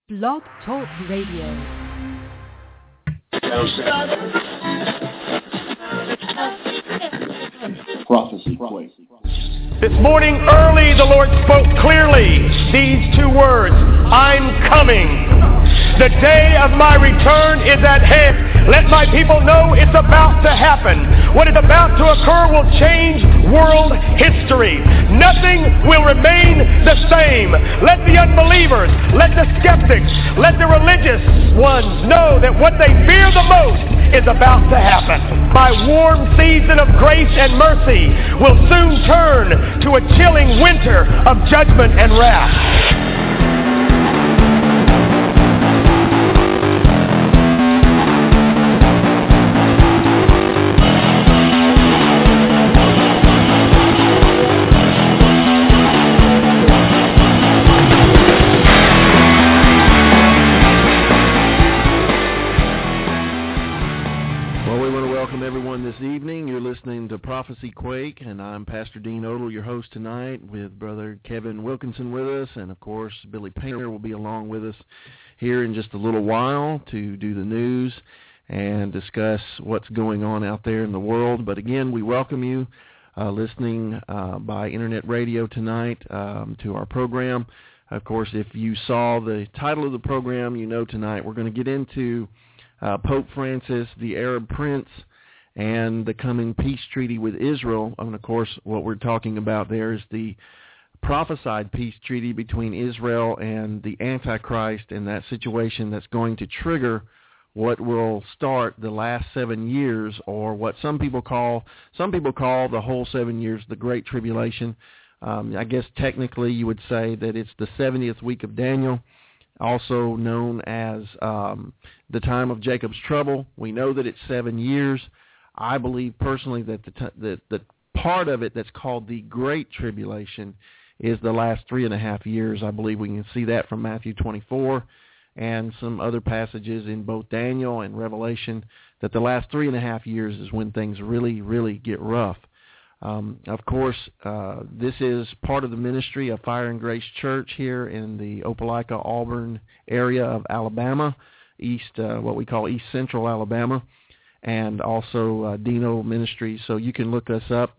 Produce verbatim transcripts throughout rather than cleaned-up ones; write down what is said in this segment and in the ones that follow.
Blog Talk Radio. Prophecy Quake. This morning early the Lord spoke clearly these two words, I'm coming. The day of my return is at hand. Let my people know it's about to happen. What is about to occur will change world history. Nothing will remain the same. Let the unbelievers, let the skeptics, let the religious ones know that what they fear the most is about to happen. My warm season of grace and mercy will soon turn to a chilling winter of judgment and wrath. To Prophecy Quake, and I'm Pastor Dean Odle, your host tonight, with Brother Kevin Wilkinson with us, and of course Billy Painter will be along with us here in just a little while to do the news and discuss what's going on out there in the world. But again, we welcome you uh, listening uh, by internet radio tonight um, to our program. Of course, if you saw the title of the program, you know tonight we're going to get into uh, Pope Francis, the Arab Prince, and the coming peace treaty with Israel. And, of course, what we're talking about there is the prophesied peace treaty between Israel and the Antichrist, and that situation that's going to trigger what will start the last seven years, or what some people call some people call the whole seven years the Great Tribulation. Um, I guess technically you would say that it's the seventieth week of Daniel, also known as um, the time of Jacob's trouble. We know that it's seven years. I believe personally that the, t- the the part of it that's called the Great Tribulation is the last three and a half years. I believe we can see that from Matthew twenty-four and some other passages in both Daniel and Revelation, that the last three and a half years is when things really, really get rough. Um, of course, uh, this is part of the ministry of Fire and Grace Church here in the Opelika, Auburn area of Alabama, east, uh, what we call East Central Alabama, and also uh, Dean Odle Ministries. So you can look us up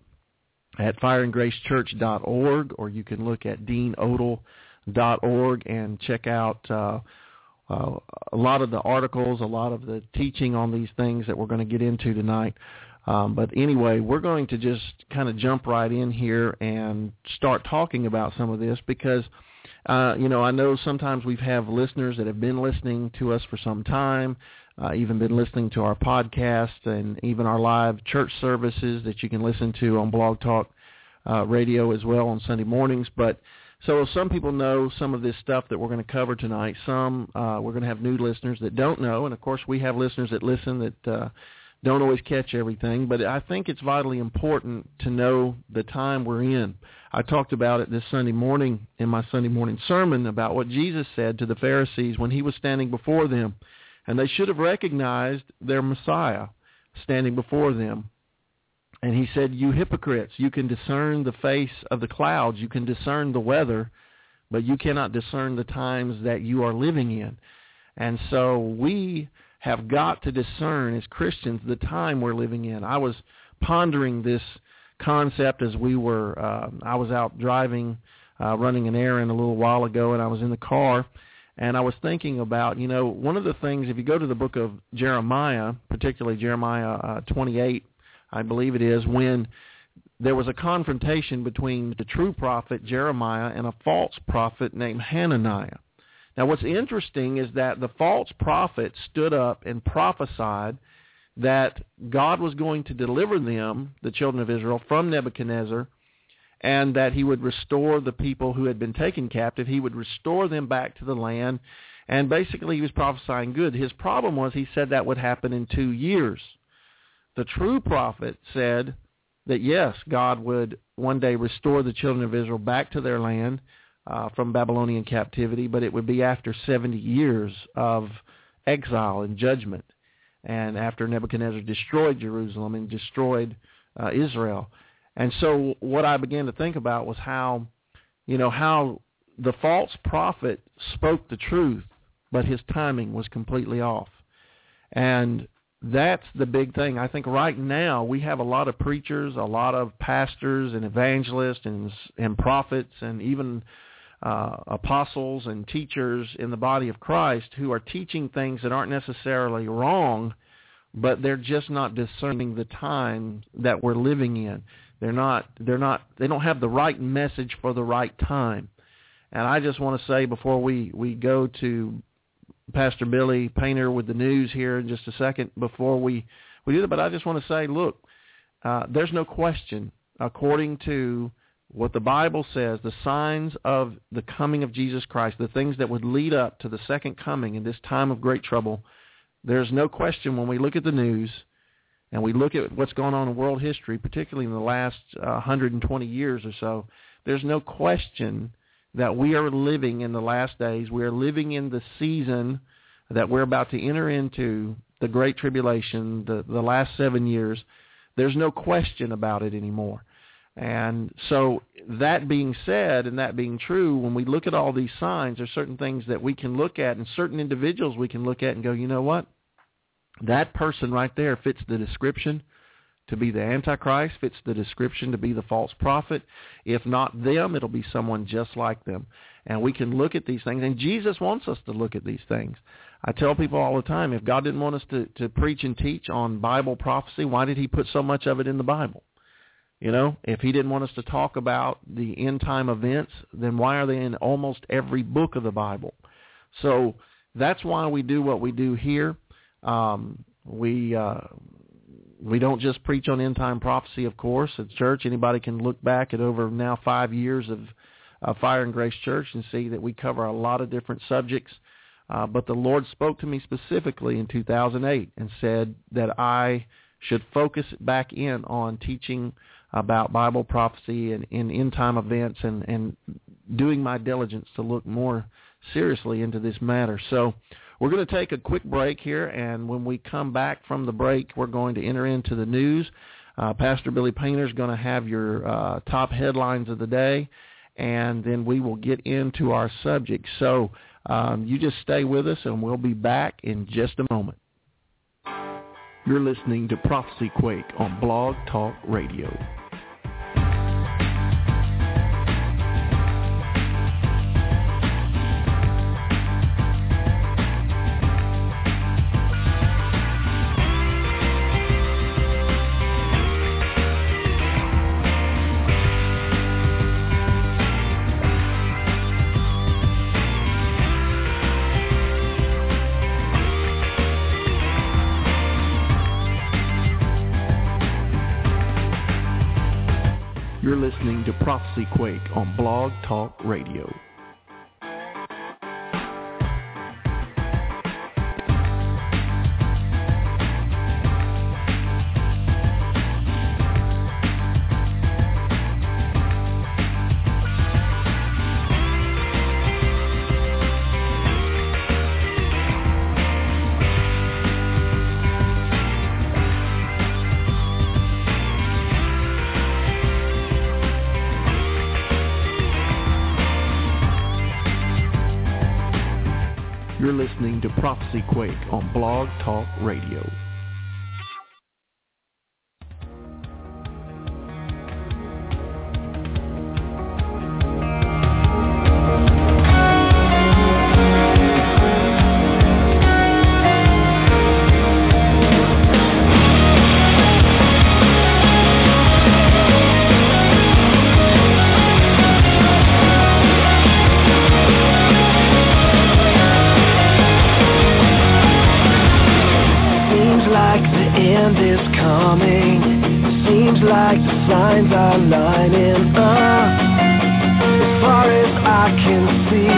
at fire and grace church dot org, or you can look at dean odle dot org and check out uh, uh, a lot of the articles, a lot of the teaching on these things that we're going to get into tonight. Um, but anyway, we're going to just kind of jump right in here and start talking about some of this because, uh, you know, I know sometimes we have listeners that have been listening to us for some time, Uh, even been listening to our podcast and even our live church services that you can listen to on Blog Talk uh, Radio as well on Sunday mornings. But so some people know some of this stuff that we're going to cover tonight. Some uh, we're going to have new listeners that don't know, and of course we have listeners that listen that uh, don't always catch everything. But I think it's vitally important to know the time we're in. I talked about it this Sunday morning in my Sunday morning sermon about what Jesus said to the Pharisees when he was standing before them. And they should have recognized their Messiah standing before them. And he said, you hypocrites, you can discern the face of the clouds, you can discern the weather, but you cannot discern the times that you are living in. And so we have got to discern as Christians the time we're living in. I was pondering this concept as we were, uh, I was out driving, uh, running an errand a little while ago, and I was in the car. And I was thinking about, you know, one of the things, if you go to the book of Jeremiah, particularly Jeremiah uh, twenty-eight, I believe it is, when there was a confrontation between the true prophet Jeremiah and a false prophet named Hananiah. Now, what's interesting is that the false prophet stood up and prophesied that God was going to deliver them, the children of Israel, from Nebuchadnezzar, and that he would restore the people who had been taken captive. He would restore them back to the land, and basically he was prophesying good. His problem was he said that would happen in two years. The true prophet said that, yes, God would one day restore the children of Israel back to their land uh, from Babylonian captivity, but it would be after seventy years of exile and judgment, and after Nebuchadnezzar destroyed Jerusalem and destroyed uh, Israel. And so what I began to think about was how, you know, how the false prophet spoke the truth but his timing was completely off. And that's the big thing. I think right now we have a lot of preachers, a lot of pastors and evangelists and, and prophets and even uh, apostles and teachers in the body of Christ who are teaching things that aren't necessarily wrong, but they're just not discerning the time that we're living in. They're not, they're not, they don't have the right message for the right time. And I just want to say before we, we go to Pastor Billy Painter with the news here in just a second before we, we do that, but I just want to say, look, uh, there's no question, according to what the Bible says, the signs of the coming of Jesus Christ, the things that would lead up to the second coming in this time of great trouble, there's no question when we look at the news and we look at what's going on in world history, particularly in the last uh, one hundred twenty years or so, there's no question that we are living in the last days. We are living in the season that we're about to enter into, the Great Tribulation, the, the last seven years. There's no question about it anymore. And so that being said and that being true, when we look at all these signs, there's certain things that we can look at and certain individuals we can look at and go, you know what? That person right there fits the description to be the Antichrist, fits the description to be the false prophet. If not them, it'll be someone just like them. And we can look at these things, and Jesus wants us to look at these things. I tell people all the time, if God didn't want us to, to preach and teach on Bible prophecy, why did he put so much of it in the Bible? You know, if he didn't want us to talk about the end-time events, then why are they in almost every book of the Bible? So that's why we do what we do here. Um, we uh, we don't just preach on end-time prophecy, of course, at church. Anybody can look back at over now five years of uh, Fire and Grace Church and see that we cover a lot of different subjects. Uh, but the Lord spoke to me specifically in two thousand eight and said that I should focus back in on teaching about Bible prophecy and, and end-time events and, and doing my diligence to look more seriously into this matter. So we're going to take a quick break here, and when we come back from the break, we're going to enter into the news. Uh, Pastor Billy Painter is going to have your uh, top headlines of the day, and then we will get into our subject. So um, you just stay with us, and we'll be back in just a moment. You're listening to Prophecy Quake on Blog Talk Radio. You're listening to Prophecy Quake on Blog Talk Radio. You're listening to Prophecy Quake on Blog Talk Radio. Signs are lining up as far as I can see.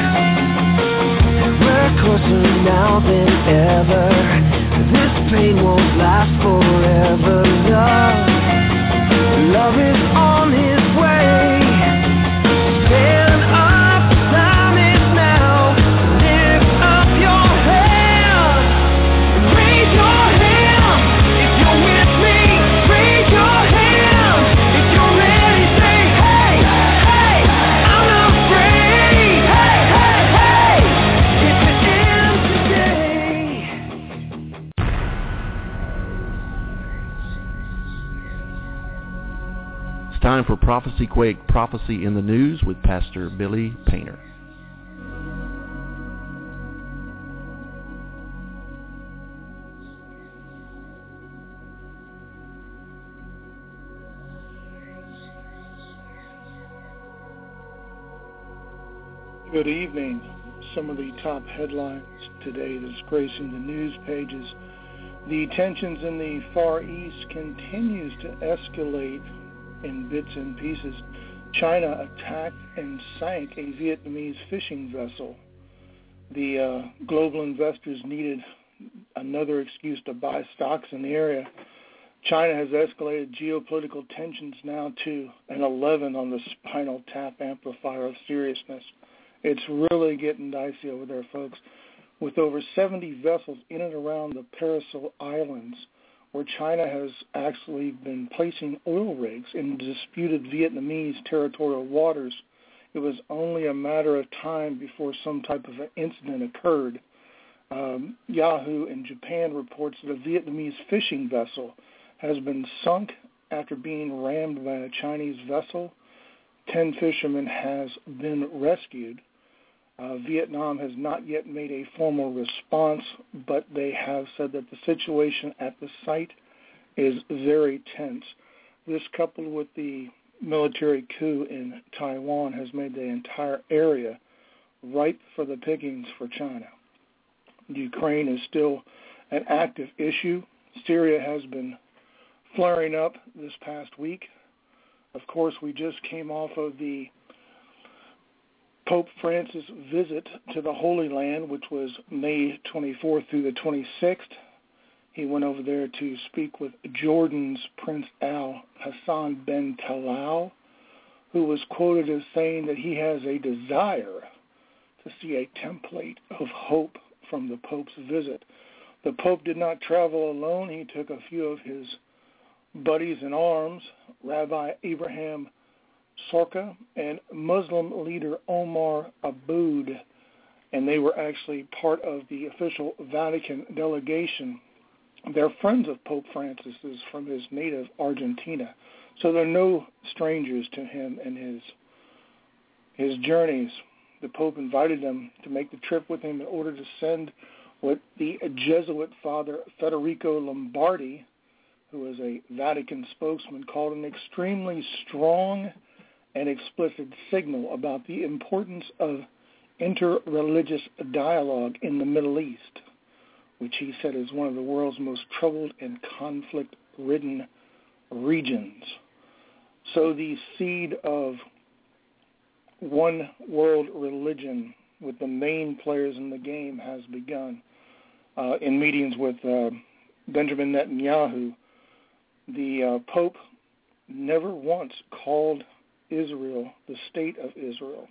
We're closer now than ever. This pain won't last forever. Love, love is on his way. Stand up, time is now. Lift up your hand, raise your hand. If you're with me, raise your hand. Hey, hey, hey. If it is time for Prophecy Quake, Prophecy in the News with Pastor Billy Painter. Good evening. Some of the top headlines today that's gracing the news pages. The tensions in the Far East continues to escalate in bits and pieces. China attacked and sank a Vietnamese fishing vessel. The uh, global investors needed another excuse to buy stocks in the area. China has escalated geopolitical tensions now to an eleven on the Spinal Tap amplifier of seriousness. It's really getting dicey over there, folks. With over seventy vessels in and around the Paracel Islands, where China has actually been placing oil rigs in disputed Vietnamese territorial waters, it was only a matter of time before some type of an incident occurred. Um, Yahoo in Japan reports that a Vietnamese fishing vessel has been sunk after being rammed by a Chinese vessel. Ten fishermen has been rescued. Uh, Vietnam has not yet made a formal response, but they have said that the situation at the site is very tense. This, coupled with the military coup in Taiwan, has made the entire area ripe for the pickings for China. Ukraine is still an active issue. Syria has been flaring up this past week. Of course, we just came off of the Pope Francis' visit to the Holy Land, which was May twenty-fourth through the twenty-sixth. He went over there to speak with Jordan's Prince Al Hassan bin Talal, who was quoted as saying that he has a desire to see a template of hope from the Pope's visit. The Pope did not travel alone. He took a few of his buddies in arms, Rabbi Abraham Sorka and Muslim leader Omar Aboud, and they were actually part of the official Vatican delegation. They're friends of Pope Francis from his native Argentina, so they're no strangers to him and his his journeys. The Pope invited them to make the trip with him in order to send what the Jesuit father Federico Lombardi, who is a Vatican spokesman, called an extremely strong and explicit signal about the importance of interreligious dialogue in the Middle East, which he said is one of the world's most troubled and conflict-ridden regions. So the seed of one world religion with the main players in the game has begun. Uh, in meetings with uh, Benjamin Netanyahu, the uh, Pope never once called Israel the state of Israel.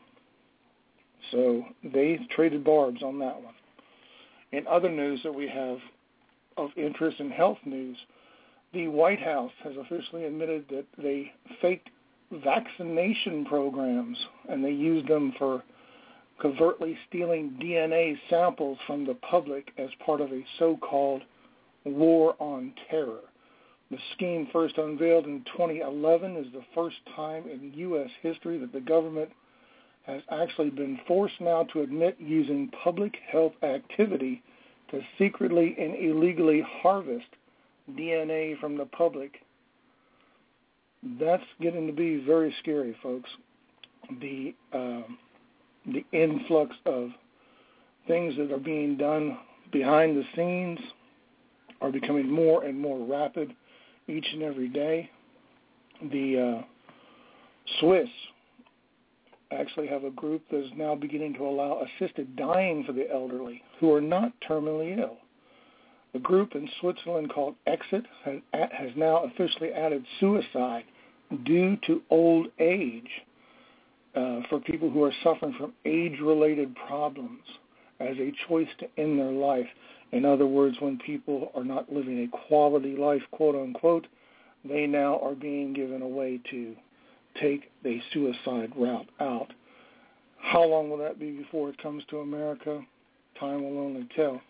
So they traded barbs on that one. In other news that we have of interest in health news, the White House has officially admitted that they faked vaccination programs and they used them for covertly stealing D N A samples from the public as part of a so-called war on terror. The scheme, first unveiled in twenty eleven, is the first time in U S history that the government has actually been forced now to admit using public health activity to secretly and illegally harvest D N A from the public. That's getting to be very scary, folks. The um, the influx of things that are being done behind the scenes are becoming more and more rapid each and every day. The uh, Swiss actually have a group that is now beginning to allow assisted dying for the elderly who are not terminally ill. The group in Switzerland called Exit has, has now officially added suicide due to old age uh, for people who are suffering from age-related problems as a choice to end their life. In other words, when people are not living a quality life, quote-unquote, they now are being given a way to take the suicide route out. How long will that be before it comes to America? Time will only tell.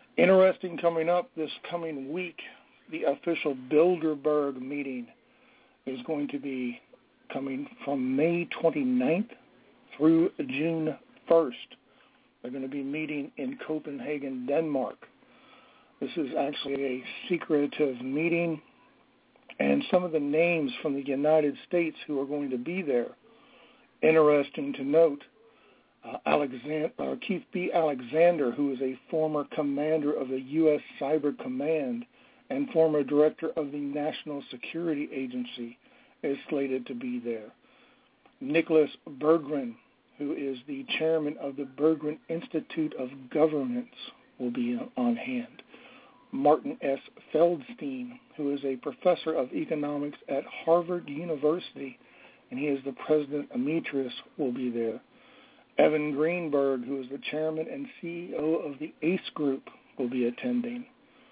Interesting coming up this coming week, the official Bilderberg meeting is going to be coming from May twenty-ninth through June first. They're going to be meeting in Copenhagen, Denmark. This is actually a secretive meeting, and some of the names from the United States who are going to be there. Interesting to note, uh, Alexander, uh, Keith B. Alexander, who is a former commander of the U S Cyber Command and former director of the National Security Agency, is slated to be there. Nicholas Berggren, who is the chairman of the Berggren Institute of Governance, will be on hand. Martin S. Feldstein, who is a professor of economics at Harvard University, and he is the president emeritus, will be there. Evan Greenberg, who is the chairman and C E O of the ACE Group, will be attending.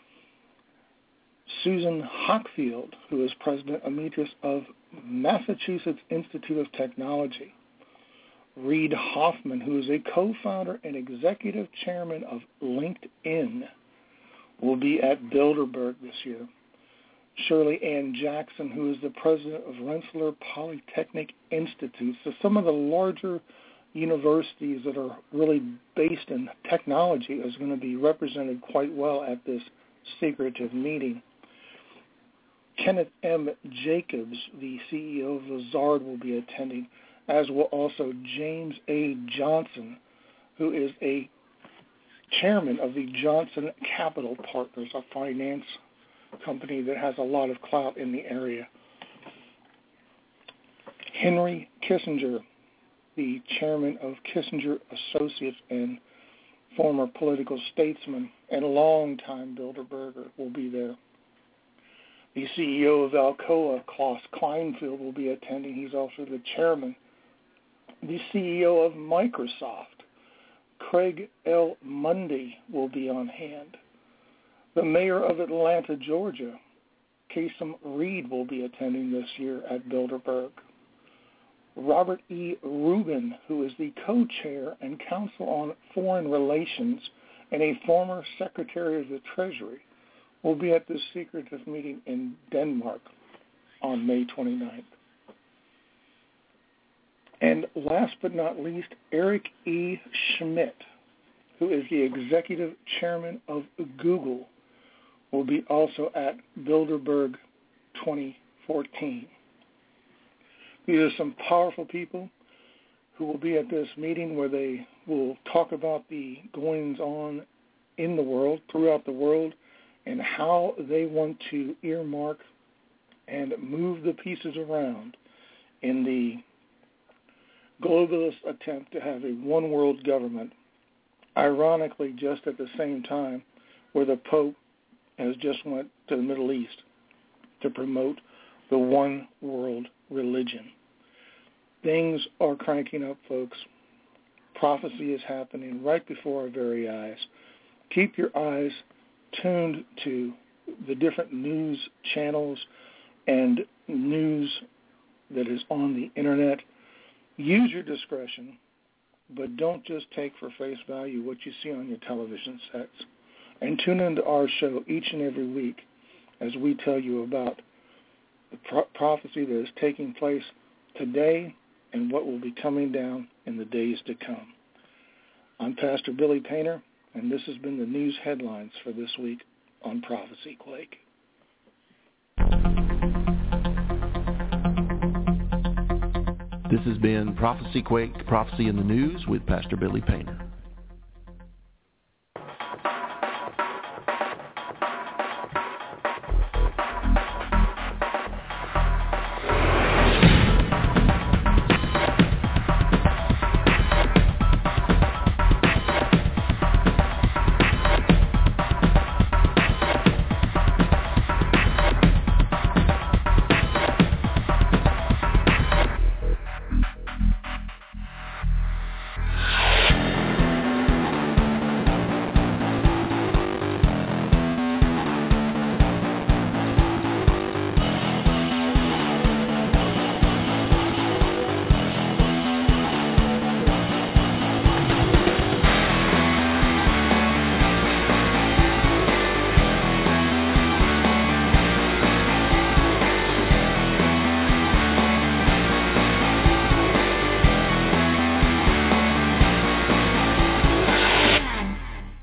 Susan Hockfield, who is president emeritus of Massachusetts Institute of Technology. Reid Hoffman, who is a co-founder and executive chairman of LinkedIn, will be at Bilderberg this year. Shirley Ann Jackson, who is the president of Rensselaer Polytechnic Institute. So some of the larger universities that are really based in technology is going to be represented quite well at this secretive meeting. Kenneth M. Jacobs, the C E O of Lazard, will be attending, as will also James A. Johnson, who is a chairman of the Johnson Capital Partners, a finance company that has a lot of clout in the area. Henry Kissinger, the chairman of Kissinger Associates and former political statesman and longtime Bilderberger, will be there. The C E O of Alcoa, Klaus Kleinfeld, will be attending. He's also the chairman. The C E O of Microsoft, Craig L. Mundy, will be on hand. The mayor of Atlanta, Georgia, Kasem Reed, will be attending this year at Bilderberg. Robert E. Rubin, who is the co-chair and counsel on foreign relations and a former secretary of the Treasury, will be at this secretive meeting in Denmark on May twenty-ninth. And last but not least, Eric E. Schmidt, who is the executive chairman of Google, will be also at Bilderberg twenty fourteen. These are some powerful people who will be at this meeting where they will talk about the goings-on in the world, throughout the world, and how they want to earmark and move the pieces around in the globalist attempt to have a one-world government, ironically just at the same time where the Pope has just went to the Middle East to promote the one-world religion. Things are cranking up, folks. Prophecy is happening right before our very eyes. Keep your eyes tuned to the different news channels and news that is on the internet. Use your discretion, but don't just take for face value what you see on your television sets. And tune into our show each and every week as we tell you about the pro- prophecy that is taking place today and what will be coming down in the days to come. I'm Pastor Billy Painter, and this has been the news headlines for this week on Prophecy Quake. This has been Prophecy Quake, Prophecy in the News with Pastor Billy Painter.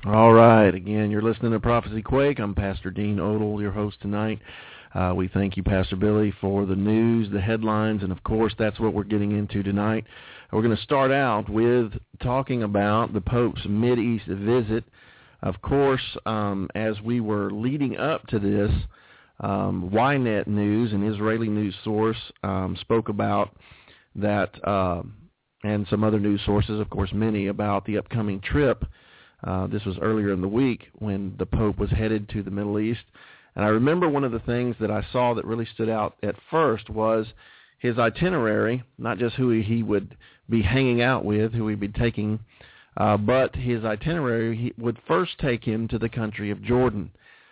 All right. Again, you're listening to Prophecy Quake. I'm Pastor Dean Odle, your host tonight. Uh, we thank you, Pastor Billy, for the news, the headlines, and, of course, that's what we're getting into tonight. We're going to start out with talking about the Pope's Mideast visit. Of course, um, as we were leading up to this, um, Ynet News, an Israeli news source, um, spoke about that, uh, and some other news sources, of course, many, about the upcoming trip. Uh, this was earlier in the week when the Pope was headed to the Middle East. And I remember one of the things that I saw that really stood out at first was his itinerary, not just who he would be hanging out with, who he'd be taking, uh, but his itinerary he would first take him to the country of Jordan.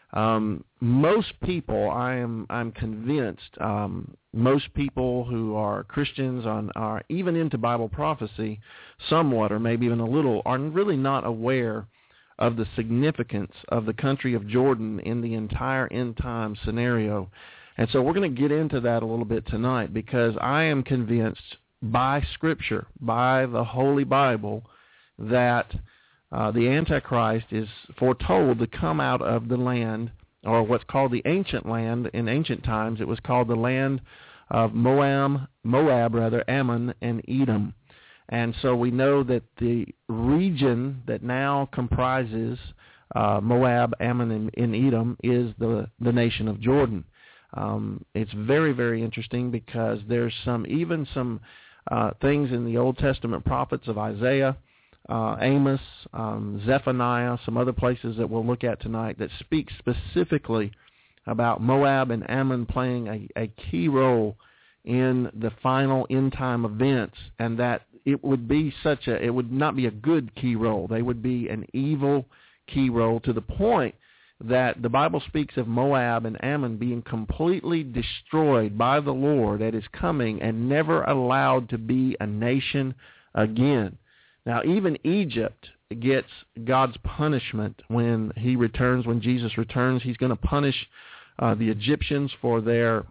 Um, most people, I am I'm convinced, um, most people who are Christians on, are even into Bible prophecy somewhat or maybe even a little are really not aware of the significance of the country of Jordan in the entire end time scenario. And so we're going to get into that a little bit tonight because I am convinced by Scripture, by the Holy Bible, that uh, the Antichrist is foretold to come out of the land, or what's called the ancient land. In ancient times, it was called the land of Moab, Moab rather, Ammon, and Edom. And so we know that the region that now comprises uh, Moab, Ammon, and, and Edom is the, the nation of Jordan. Um, it's very, very interesting because there's some even some uh, things in the Old Testament prophets of Isaiah, uh, Amos, um, Zephaniah, some other places that we'll look at tonight that speak specifically about Moab and Ammon playing a, a key role in the final end-time events, and that it would be such a, it would not be a good key role. They would be an evil key role to the point that the Bible speaks of Moab and Ammon being completely destroyed by the Lord at his coming and never allowed to be a nation again. Now, even Egypt gets God's punishment when he returns, when Jesus returns. He's going to punish uh, the Egyptians for their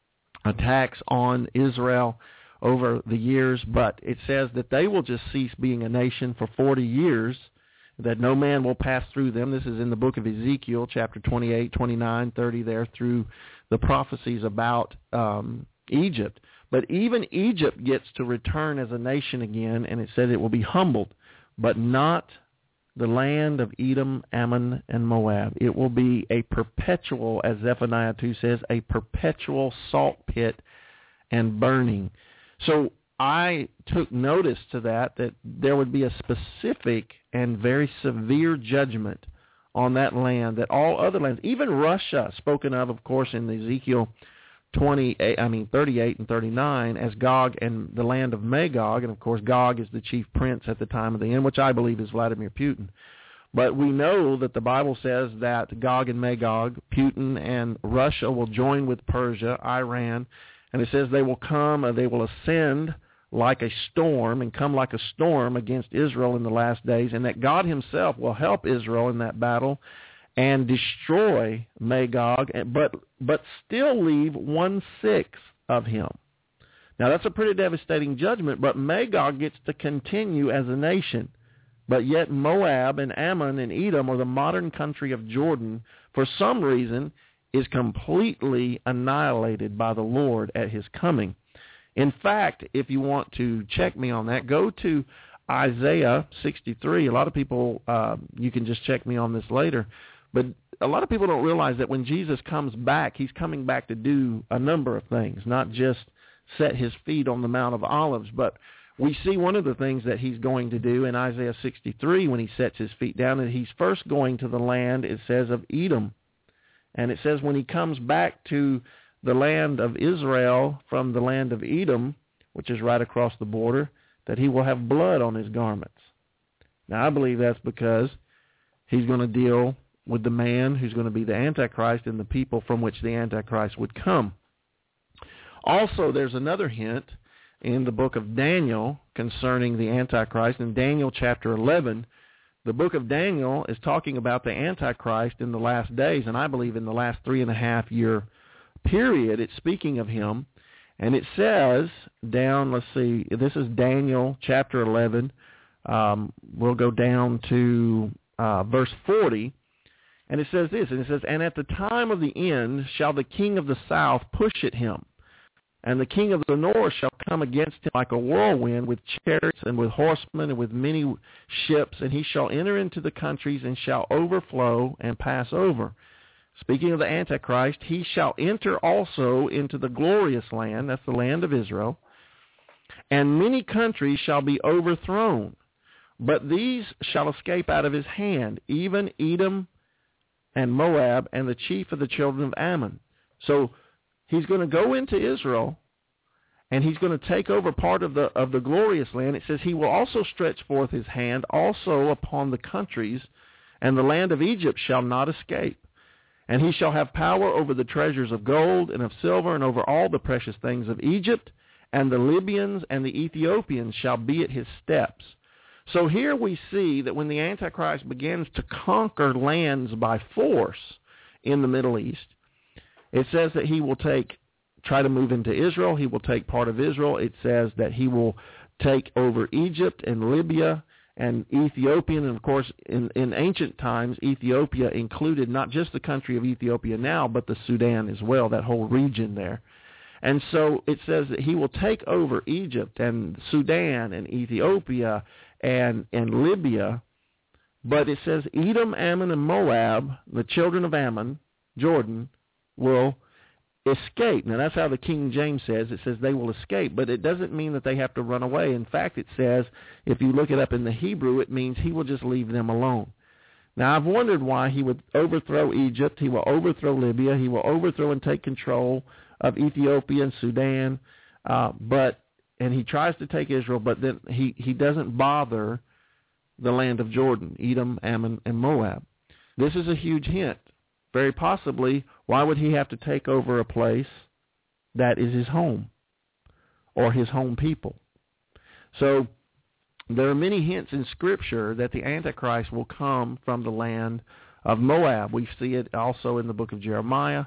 attacks on Israel over the years, but it says that they will just cease being a nation for forty years, that no man will pass through them. This is in the book of Ezekiel, chapter twenty-eight, twenty-nine, thirty there, through the prophecies about um, Egypt. But even Egypt gets to return as a nation again, and it says it will be humbled, but not the land of Edom, Ammon, and Moab. It will be a perpetual, as Zephaniah two says, a perpetual salt pit and burning. So I took notice to that, that there would be a specific and very severe judgment on that land, that all other lands, even Russia, spoken of, of course, in Ezekiel twenty-eight, I mean thirty-eight and thirty-nine, as Gog and the land of Magog, and of course Gog is the chief prince at the time of the end, which I believe is Vladimir Putin. But we know that the Bible says that Gog and Magog, Putin and Russia will join with Persia, Iran, and it says they will come, uh, they will ascend like a storm and come like a storm against Israel in the last days, and that God himself will help Israel in that battle and destroy Magog, but but still leave one-sixth of him. Now, that's a pretty devastating judgment, but Magog gets to continue as a nation. But yet Moab and Ammon and Edom, or the modern country of Jordan, for some reason, is completely annihilated by the Lord at his coming. In fact, if you want to check me on that, go to Isaiah sixty-three. A lot of people, uh, you can just check me on this later, but a lot of people don't realize that when Jesus comes back, he's coming back to do a number of things, not just set his feet on the Mount of Olives. But we see one of the things that he's going to do in Isaiah sixty-three when he sets his feet down, and he's first going to the land, it says, of Edom. And it says when he comes back to the land of Israel from the land of Edom, which is right across the border, that he will have blood on his garments. Now, I believe that's because he's going to deal with the man who's going to be the Antichrist and the people from which the Antichrist would come. Also, there's another hint in the book of Daniel concerning the Antichrist. In Daniel chapter eleven, the book of Daniel is talking about the Antichrist in the last days, and I believe in the last three and a half year period, it's speaking of him. And it says down, let's see, this is Daniel chapter eleven. Um, we'll go down to uh, verse forty, and it says this, and it says, and at the time of the end shall the king of the south push at him, and the king of the north shall come against him like a whirlwind with chariots and with horsemen and with many ships, and he shall enter into the countries and shall overflow and pass over. Speaking of the Antichrist, he shall enter also into the glorious land, that's the land of Israel, and many countries shall be overthrown, but these shall escape out of his hand, even Edom and Moab and the chief of the children of Ammon. So he's going to go into Israel, and he's going to take over part of the of the glorious land. It says he will also stretch forth his hand also upon the countries, and the land of Egypt shall not escape. And he shall have power over the treasures of gold and of silver and over all the precious things of Egypt, and the Libyans and the Ethiopians shall be at his steps. So here we see that when the Antichrist begins to conquer lands by force in the Middle East, it says that he will take, try to move into Israel. He will take part of Israel. It says that he will take over Egypt and Libya and Ethiopia. And, of course, in, in ancient times, Ethiopia included not just the country of Ethiopia now, but the Sudan as well, that whole region there. And so it says that he will take over Egypt and Sudan and Ethiopia and, and Libya. But it says Edom, Ammon, and Moab, the children of Ammon, Jordan, will escape. Now, that's how the King James says. It says they will escape, but it doesn't mean that they have to run away. In fact, it says, if you look it up in the Hebrew, it means he will just leave them alone. Now, I've wondered why he would overthrow Egypt. He will overthrow Libya. He will overthrow and take control of Ethiopia and Sudan, uh, but and he tries to take Israel, but then he, he doesn't bother the land of Jordan, Edom, Ammon, and Moab. This is a huge hint. Very possibly, why would he have to take over a place that is his home or his home people? So there are many hints in Scripture that the Antichrist will come from the land of Moab. We see it also in the book of Jeremiah.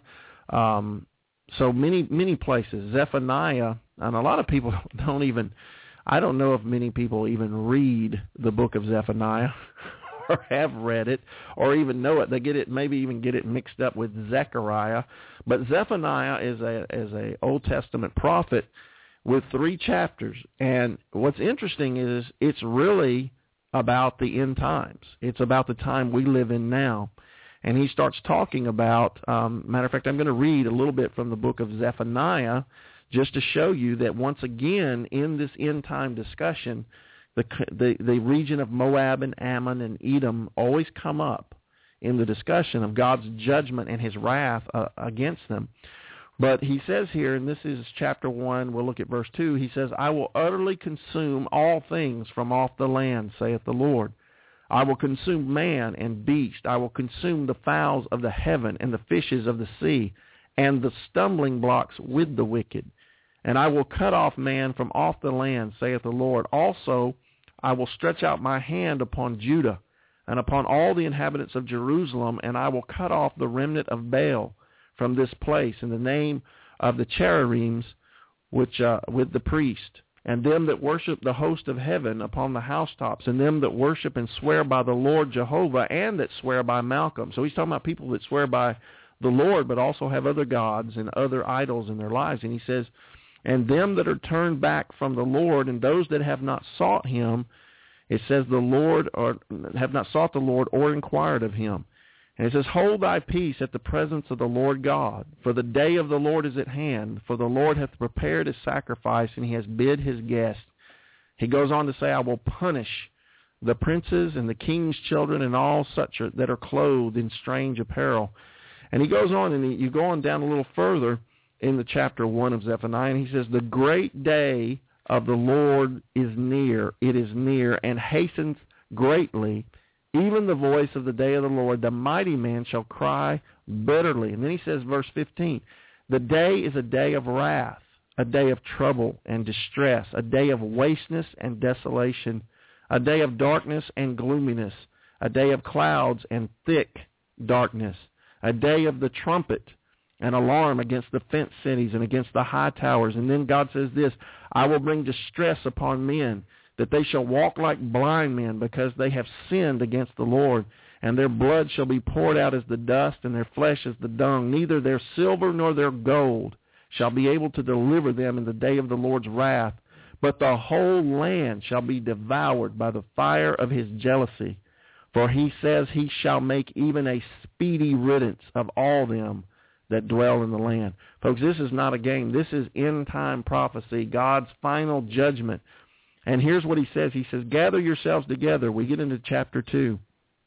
Um, so many, many places. Zephaniah, and a lot of people don't even, I don't know if many people even read the book of Zephaniah or have read it, or even know it. They get it, maybe even get it mixed up with Zechariah. But Zephaniah is a is a Old Testament prophet with three chapters. And what's interesting is it's really about the end times. It's about the time we live in now. And he starts talking about, um, matter of fact, I'm going to read a little bit from the book of Zephaniah just to show you that once again in this end time discussion, The, the the region of Moab and Ammon and Edom always come up in the discussion of God's judgment and his wrath uh, against them. But he says here, and this is chapter one, we'll look at verse two, he says, I will utterly consume all things from off the land, saith the Lord. I will consume man and beast. I will consume the fowls of the heaven and the fishes of the sea and the stumbling blocks with the wicked. And I will cut off man from off the land, saith the Lord. Also, I will stretch out my hand upon Judah and upon all the inhabitants of Jerusalem, and I will cut off the remnant of Baal from this place in the name of the cherubims which uh, with the priest, and them that worship the host of heaven upon the housetops, and them that worship and swear by the Lord Jehovah, and that swear by Malcolm. So he's talking about people that swear by the Lord, but also have other gods and other idols in their lives. And he says, and them that are turned back from the Lord, and those that have not sought him, it says the Lord, or have not sought the Lord or inquired of him. And it says, hold thy peace at the presence of the Lord God, for the day of the Lord is at hand, for the Lord hath prepared his sacrifice, and he has bid his guests. He goes on to say, I will punish the princes and the king's children and all such are, that are clothed in strange apparel. And he goes on, and he, you go on down a little further in the chapter one of Zephaniah, and he says, the great day of the Lord is near, it is near, and hastens greatly, even the voice of the day of the Lord, the mighty man shall cry bitterly. And then he says, verse fifteen, the day is a day of wrath, a day of trouble and distress, a day of wasteness and desolation, a day of darkness and gloominess, a day of clouds and thick darkness, a day of the trumpet, an alarm against the fenced cities and against the high towers. And then God says this, I will bring distress upon men. that they shall walk like blind men, because they have sinned against the Lord. And their blood shall be poured out as the dust, and their flesh as the dung. Neither their silver nor their gold shall be able to deliver them in the day of the Lord's wrath. But the whole land shall be devoured by the fire of his jealousy. For he says he shall make even a speedy riddance of all them that dwell in the land. Folks, this is not a game. This is end-time prophecy, God's final judgment. And here's what he says. He says, gather yourselves together. We get into chapter two.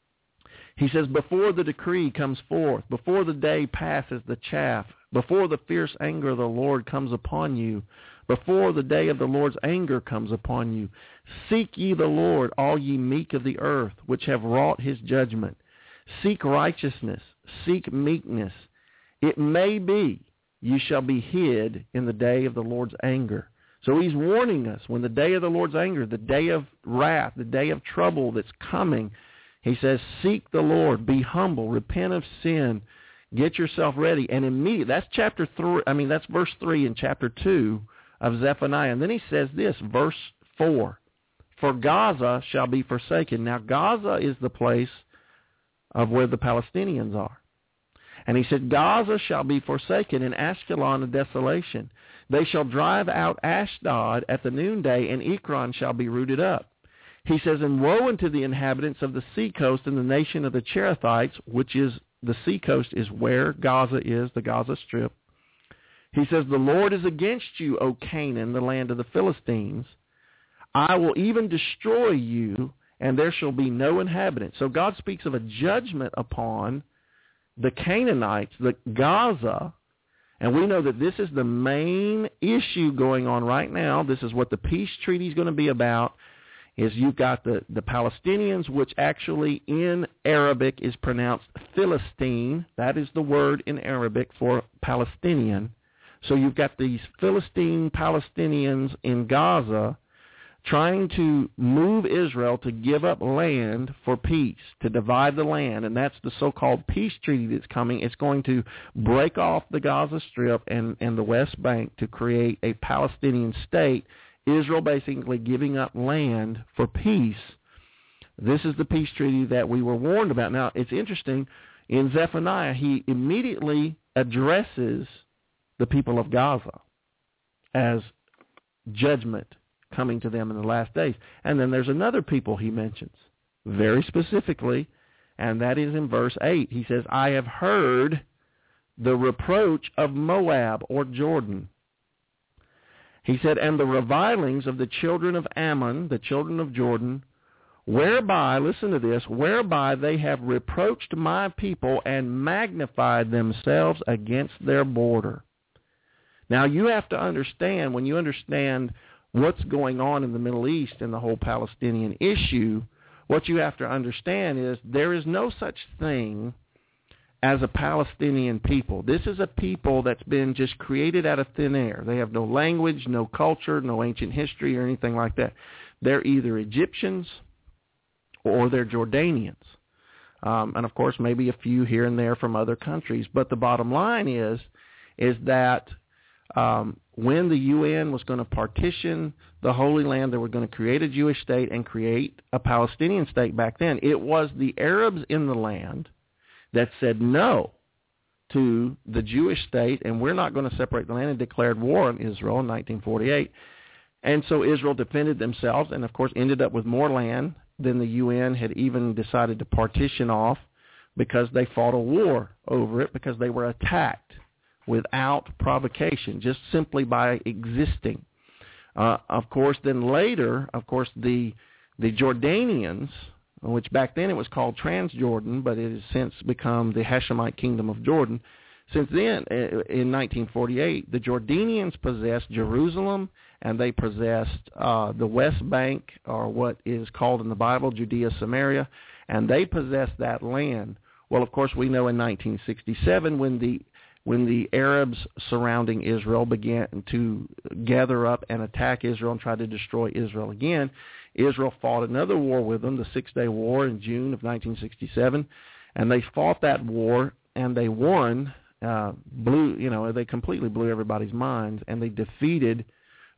He says, before the decree comes forth, before the day passes the chaff, before the fierce anger of the Lord comes upon you, before the day of the Lord's anger comes upon you, seek ye the Lord, all ye meek of the earth, which have wrought his judgment. Seek righteousness, seek meekness. It may be you shall be hid in the day of the Lord's anger. So he's warning us, when the day of the Lord's anger, the day of wrath, the day of trouble that's coming, he says, seek the Lord, be humble, repent of sin, get yourself ready. And immediately, that's chapter three, I mean, that's verse three in chapter two of Zephaniah. And then he says this, verse four, for Gaza shall be forsaken. Now, Gaza is the place of where the Palestinians are. And he said, Gaza shall be forsaken, and Ashkelon a desolation. They shall drive out Ashdod at the noonday, and Ekron shall be rooted up. He says, and woe unto the inhabitants of the seacoast and the nation of the Cherethites, which is, the seacoast is where Gaza is, the Gaza Strip. He says, the Lord is against you, O Canaan, the land of the Philistines. I will even destroy you, and there shall be no inhabitant. So God speaks of a judgment upon the Canaanites, the Gaza, and we know that this is the main issue going on right now. This is what the peace treaty is going to be about, is you've got the, the Palestinians, which actually in Arabic is pronounced Philistine. That is the word in Arabic for Palestinian. So you've got these Philistine Palestinians in Gaza trying to move Israel to give up land for peace, to divide the land, and that's the so-called peace treaty that's coming. It's going to break off the Gaza Strip and, and the West Bank to create a Palestinian state, Israel basically giving up land for peace. This is the peace treaty that we were warned about. Now, it's interesting, in Zephaniah, he immediately addresses the people of Gaza as judgment coming to them in the last days. And then there's another people he mentions very specifically, and that is in verse eight. He says, I have heard the reproach of Moab or Jordan. He said, and the revilings of the children of Ammon, the children of Jordan, whereby, listen to this, whereby they have reproached my people and magnified themselves against their border. Now, you have to understand, when you understand what's going on in the Middle East and the whole Palestinian issue, what you have to understand is there is no such thing as a Palestinian people. This is a people that's been just created out of thin air. They have no language, no culture, no ancient history or anything like that. They're either Egyptians or they're Jordanians. Um, and, of course, maybe a few here and there from other countries. But the bottom line is, is that Um, when the U N was going to partition the Holy Land, they were going to create a Jewish state and create a Palestinian state back then. It was the Arabs in the land that said no to the Jewish state, and we're not going to separate the land, and declared war on Israel in nineteen forty-eight. And so Israel defended themselves and, of course, ended up with more land than the U N had even decided to partition off, because they fought a war over it, because they were attacked without provocation, just simply by existing. Uh, of course, then later, of course, the the Jordanians, which back then it was called Transjordan, but it has since become the Hashemite Kingdom of Jordan. Since then, in nineteen forty-eight, the Jordanians possessed Jerusalem, and they possessed uh, the West Bank, or what is called in the Bible Judea, Samaria, and they possessed that land. Well, of course, we know in nineteen sixty-seven, when the when the Arabs surrounding Israel began to gather up and attack Israel and try to destroy Israel again, Israel fought another war with them, the Six-Day War in June of nineteen sixty-seven, and they fought that war and they won, uh, blew, you know, they completely blew everybody's minds, and they defeated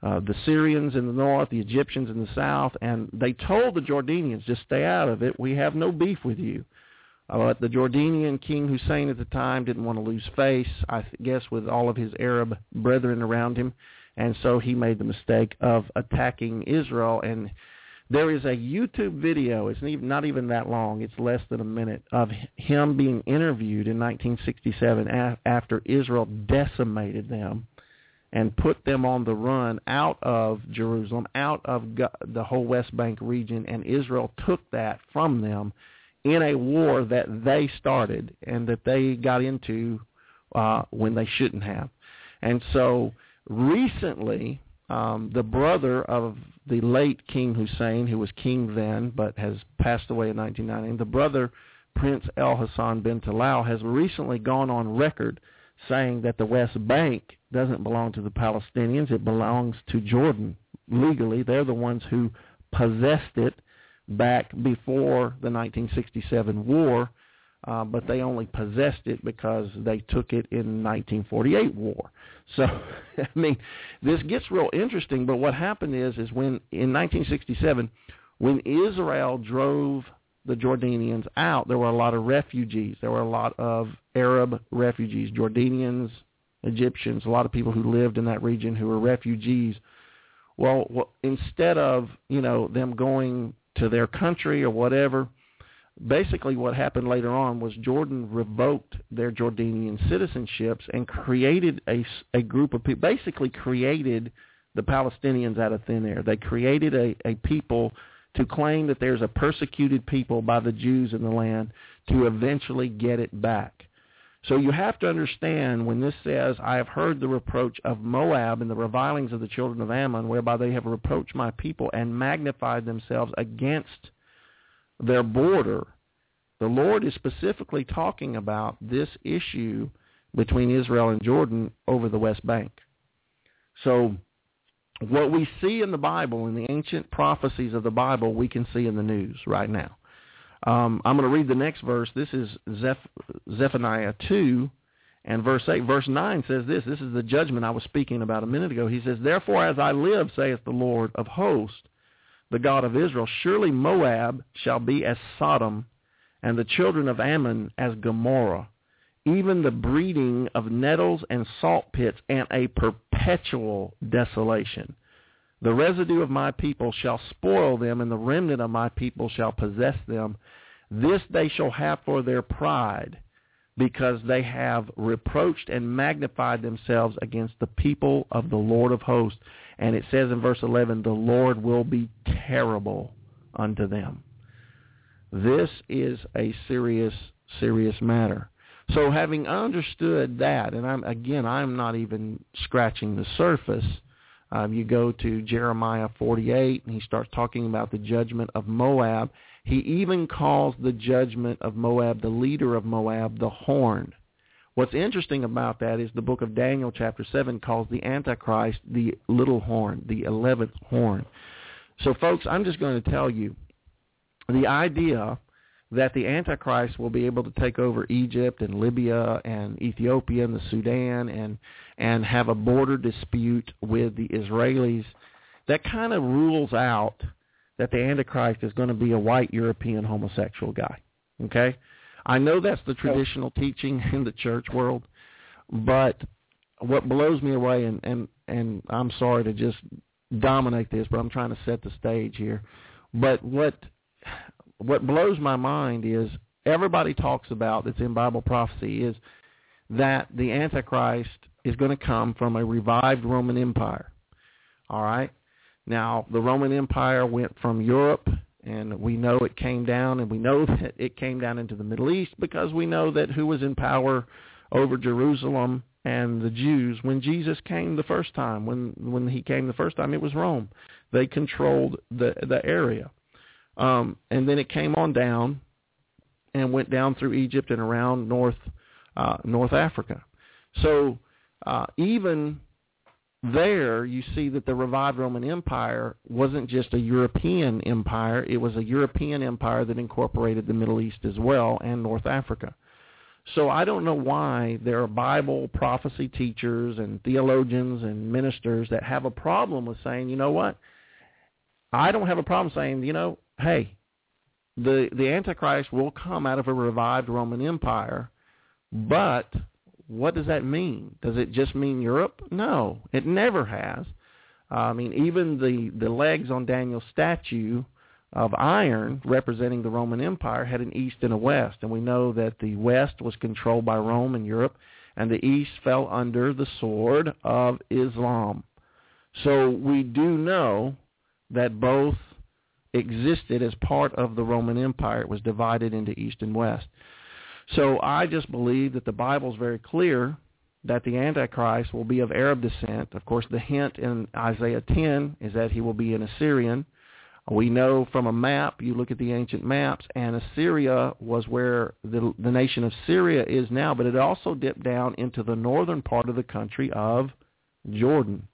uh, the Syrians in the north, the Egyptians in the south, and they told the Jordanians, just stay out of it. We have no beef with you. Uh, but the Jordanian King Hussein at the time didn't want to lose face, I guess, with all of his Arab brethren around him, and so he made the mistake of attacking Israel. And there is a YouTube video, it's not even that long, it's less than a minute, of him being interviewed in nineteen sixty-seven after Israel decimated them and put them on the run out of Jerusalem, out of the whole West Bank region, and Israel took that from them in a war that they started and that they got into uh, when they shouldn't have. And so recently, um, the brother of the late King Hussein, who was king then but has passed away in nineteen ninety, the brother, Prince El Hassan bin Talal, has recently gone on record saying that the West Bank doesn't belong to the Palestinians. It belongs to Jordan legally. They're the ones who possessed it back before the nineteen sixty-seven war, uh, but they only possessed it because they took it in the nineteen forty-eight war. So, I mean, this gets real interesting, but what happened is, is when, in nineteen sixty-seven, when Israel drove the Jordanians out, there were a lot of refugees. There were a lot of Arab refugees, Jordanians, Egyptians, a lot of people who lived in that region who were refugees. Well, well instead of, you know, them going to their country or whatever, basically what happened later on was Jordan revoked their Jordanian citizenships and created a, a group of people, basically created the Palestinians out of thin air. They created a, a people to claim that there's a persecuted people by the Jews in the land to eventually get it back. So you have to understand when this says, I have heard the reproach of Moab and the revilings of the children of Ammon, whereby they have reproached my people and magnified themselves against their border. The Lord is specifically talking about this issue between Israel and Jordan over the West Bank. So what we see in the Bible, in the ancient prophecies of the Bible, we can see in the news right now. Um, I'm going to read the next verse. This is Zeph- Zephaniah two, and verse eight. Verse nine says this. This is the judgment I was speaking about a minute ago. He says, Therefore as I live, saith the Lord of hosts, the God of Israel, surely Moab shall be as Sodom, and the children of Ammon as Gomorrah, even the breeding of nettles and salt pits, and a perpetual desolation. The residue of my people shall spoil them, and the remnant of my people shall possess them. This they shall have for their pride, because they have reproached and magnified themselves against the people of the Lord of hosts. And it says in verse eleven, the Lord will be terrible unto them. This is a serious, serious matter. So having understood that, and I'm again, I'm not even scratching the surface. Um, you go to Jeremiah forty-eight, and he starts talking about the judgment of Moab. He even calls the judgment of Moab, the leader of Moab, the horn. What's interesting about that is the book of Daniel, chapter seven, calls the Antichrist the little horn, the eleventh horn. So, folks, I'm just going to tell you, the idea that the Antichrist will be able to take over Egypt and Libya and Ethiopia and the Sudan and and have a border dispute with the Israelis, that kind of rules out that the Antichrist is going to be a white European homosexual guy. Okay? I know that's the traditional teaching in the church world, but what blows me away, and, and, and I'm sorry to just dominate this, but I'm trying to set the stage here, but what what blows my mind is everybody talks about, that's in Bible prophecy, is that the Antichrist is going to come from a revived Roman Empire. All right? Now, the Roman Empire went from Europe, and we know it came down, and we know that it came down into the Middle East because we know that who was in power over Jerusalem and the Jews when Jesus came the first time. When when he came the first time, it was Rome. They controlled the, the area. Um, and then it came on down and went down through Egypt and around North uh, North Africa. So uh, even there, you see that the revived Roman Empire wasn't just a European empire. It was a European empire that incorporated the Middle East as well and North Africa. So I don't know why there are Bible prophecy teachers and theologians and ministers that have a problem with saying, you know what, I don't have a problem saying, you know, hey, the, the Antichrist will come out of a revived Roman Empire, but what does that mean? Does it just mean Europe? No, it never has. Uh, I mean, even the, the legs on Daniel's statue of iron representing the Roman Empire had an east and a west, and we know that the west was controlled by Rome and Europe, and the east fell under the sword of Islam. So we do know that both existed as part of the Roman Empire. It was divided into east and west. So I just believe that the Bible is very clear that the Antichrist will be of Arab descent. Of course, the hint in Isaiah ten is that he will be an Assyrian. We know from a map, you look at the ancient maps, and Assyria was where the, the nation of Syria is now, but it also dipped down into the northern part of the country of Jordan.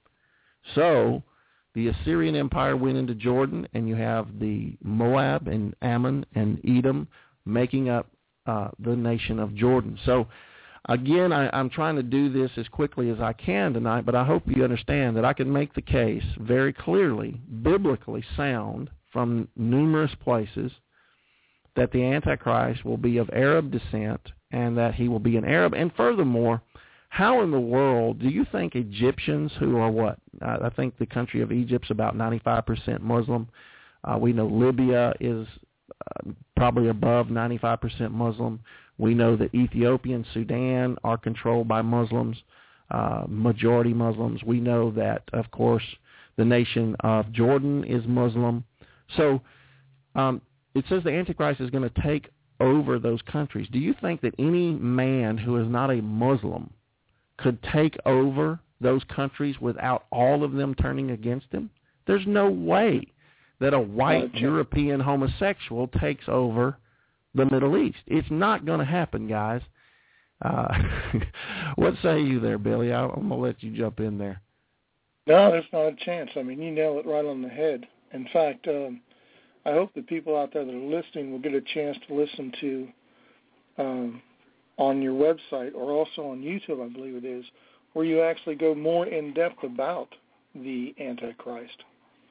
So the Assyrian Empire went into Jordan, and you have the Moab and Ammon and Edom making up uh, the nation of Jordan. So, again, I, I'm trying to do this as quickly as I can tonight, but I hope you understand that I can make the case very clearly, biblically sound, from numerous places, that the Antichrist will be of Arab descent and that he will be an Arab. And furthermore, how in the world do you think Egyptians, who are what? Uh, I think the country of Egypt's about ninety-five percent Muslim. Uh, we know Libya is uh, probably above ninety-five percent Muslim. We know that Ethiopia and Sudan are controlled by Muslims, uh, majority Muslims. We know that, of course, the nation of Jordan is Muslim. So um, it says the Antichrist is going to take over those countries. Do you think that any man who is not a Muslim could take over those countries without all of them turning against him? There's no way that a white European homosexual takes over the Middle East. It's not going to happen, guys. Uh, what say you there, Billy? I'm going to let you jump in there. No, there's not a chance. I mean, you nail it right on the head. In fact, um, I hope the people out there that are listening will get a chance to listen to um, on your website or also on YouTube, I believe it is, where you actually go more in depth about the Antichrist.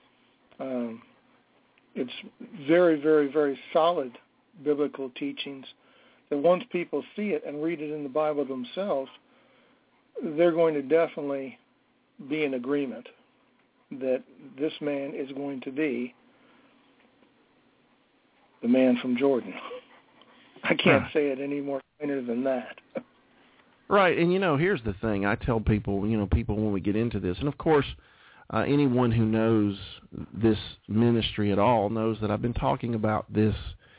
Um, it's very, very, very solid biblical teachings that once people see it and read it in the Bible themselves, they're going to definitely be in agreement that this man is going to be the man from Jordan. I can't huh. say it any more plainer than that. Right, and you know, here's the thing. I tell people, you know, people when we get into this, and of course, uh, anyone who knows this ministry at all knows that I've been talking about this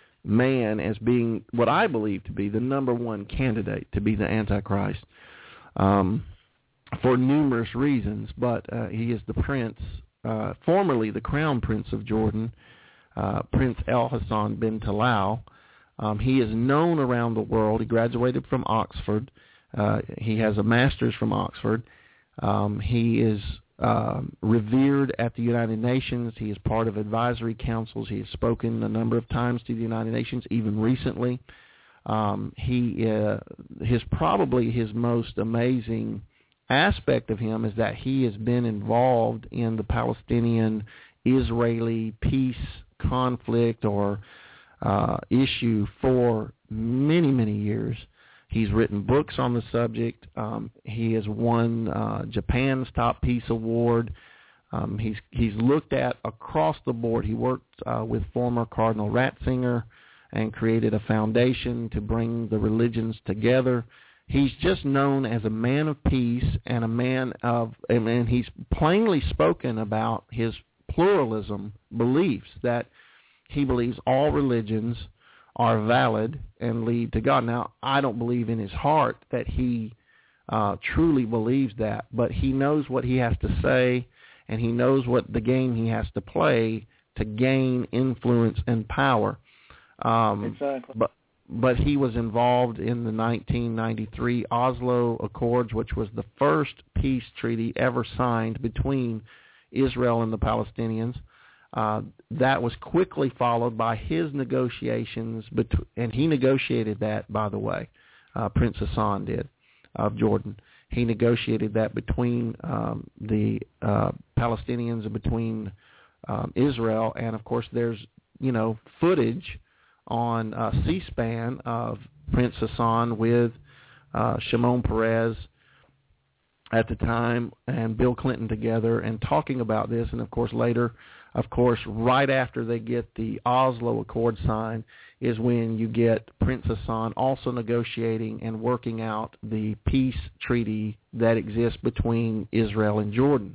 man as being what I believe to be the number one candidate to be the Antichrist um, for numerous reasons, but uh, he is the prince, uh, formerly the crown prince of Jordan, uh, Prince El-Hassan bin Talal. Um, he is known around the world. He graduated from Oxford. Uh, he has a master's from Oxford. Um, he is uh, revered at the United Nations. He is part of advisory councils. He has spoken a number of times to the United Nations, even recently. Um, he uh, his probably his most amazing aspect of him is that he has been involved in the Palestinian-Israeli peace conflict or uh, issue for many, many years. He's written books on the subject. Um, he has won uh, Japan's Top Peace Award. Um, he's he's looked at across the board. He worked uh, with former Cardinal Ratzinger and created a foundation to bring the religions together. He's just known as a man of peace and a man of, and he's plainly spoken about his pluralism beliefs, that he believes all religions are valid and lead to God. Now, I don't believe in his heart that he uh, truly believes that, but he knows what he has to say, and he knows what the game he has to play to gain influence and power. Um, exactly. But but he was involved in the nineteen ninety-three Oslo Accords, which was the first peace treaty ever signed between Israel and the Palestinians. Uh, that was quickly followed by his negotiations, bet- and he negotiated that, by the way. uh, Prince Hassan did of Jordan. He negotiated that between um, the uh, Palestinians and between um, Israel. And, of course, there's, you know, footage on uh, C-SPAN of Prince Hassan with uh, Shimon Peres at the time and Bill Clinton together and talking about this. And, of course, later, of course, right after they get the Oslo Accord signed is when you get Prince Hassan also negotiating and working out the peace treaty that exists between Israel and Jordan.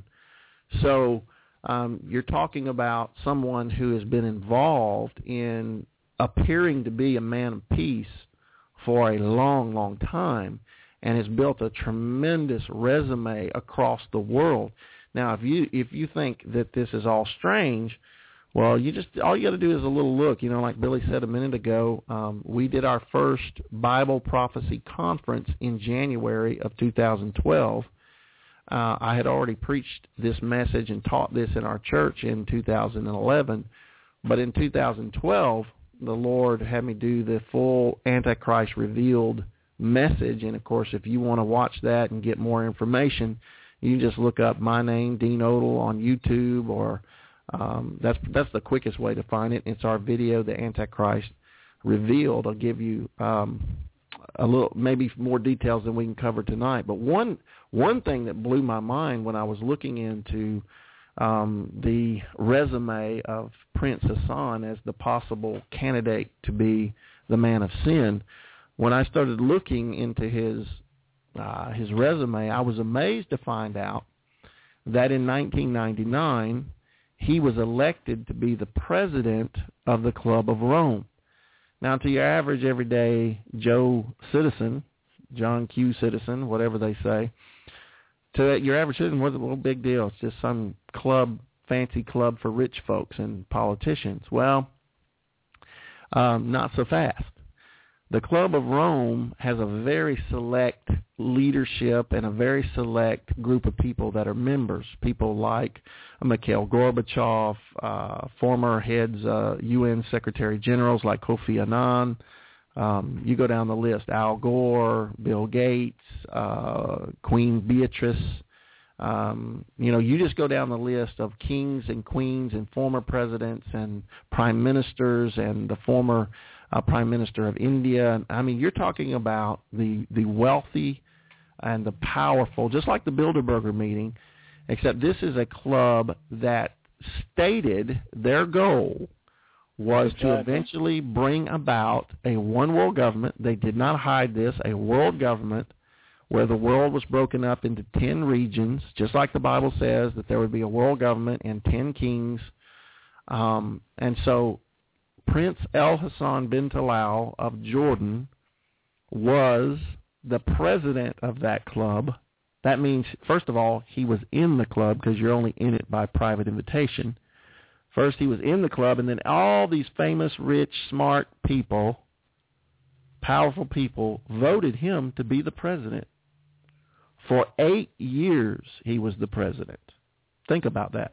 So um, you're talking about someone who has been involved in appearing to be a man of peace for a long, long time and has built a tremendous resume across the world. Now, if you if you think that this is all strange, well, you just all you got to do is a little look. You know, like Billy said a minute ago, um, we did our first Bible Prophecy Conference in January of two thousand twelve. Uh, I had already preached this message and taught this in our church in two thousand eleven, but in two thousand twelve, the Lord had me do the full Antichrist Revealed message. And, of course, if you want to watch that and get more information, you just look up my name, Dean Odle, on YouTube, or um, that's that's the quickest way to find it. It's our video, The Antichrist Revealed. I'll give you um, a little, maybe more details than we can cover tonight. But one one thing that blew my mind when I was looking into um, the resume of Prince Hassan as the possible candidate to be the man of sin, when I started looking into his Uh, his resume, I was amazed to find out that in nineteen ninety-nine, he was elected to be the president of the Club of Rome. Now, to your average, everyday Joe citizen, John Q. citizen, whatever they say, to your average citizen, what's a little big deal? It's just some club, fancy club for rich folks and politicians. Well, um, not so fast. The Club of Rome has a very select leadership and a very select group of people that are members, people like Mikhail Gorbachev, uh, former heads, uh, U N Secretary Generals like Kofi Annan. Um, you go down the list, Al Gore, Bill Gates, uh, Queen Beatrice. Um, you know, you just go down the list of kings and queens and former presidents and prime ministers and the former uh, prime minister of India. I mean, you're talking about the, the wealthy and the powerful, just like the Bilderberger meeting, except this is a club that stated their goal was exactly. to eventually bring about a one world government. They did not hide this, a world government where the world was broken up into ten regions, just like the Bible says that there would be a world government and ten kings. Um, and so Prince El Hassan bin Talal of Jordan was the president of that club. That means, first of all, he was in the club because you're only in it by private invitation. First, he was in the club, and then all these famous, rich, smart people, powerful people, voted him to be the president. For eight years, he was the president. Think about that.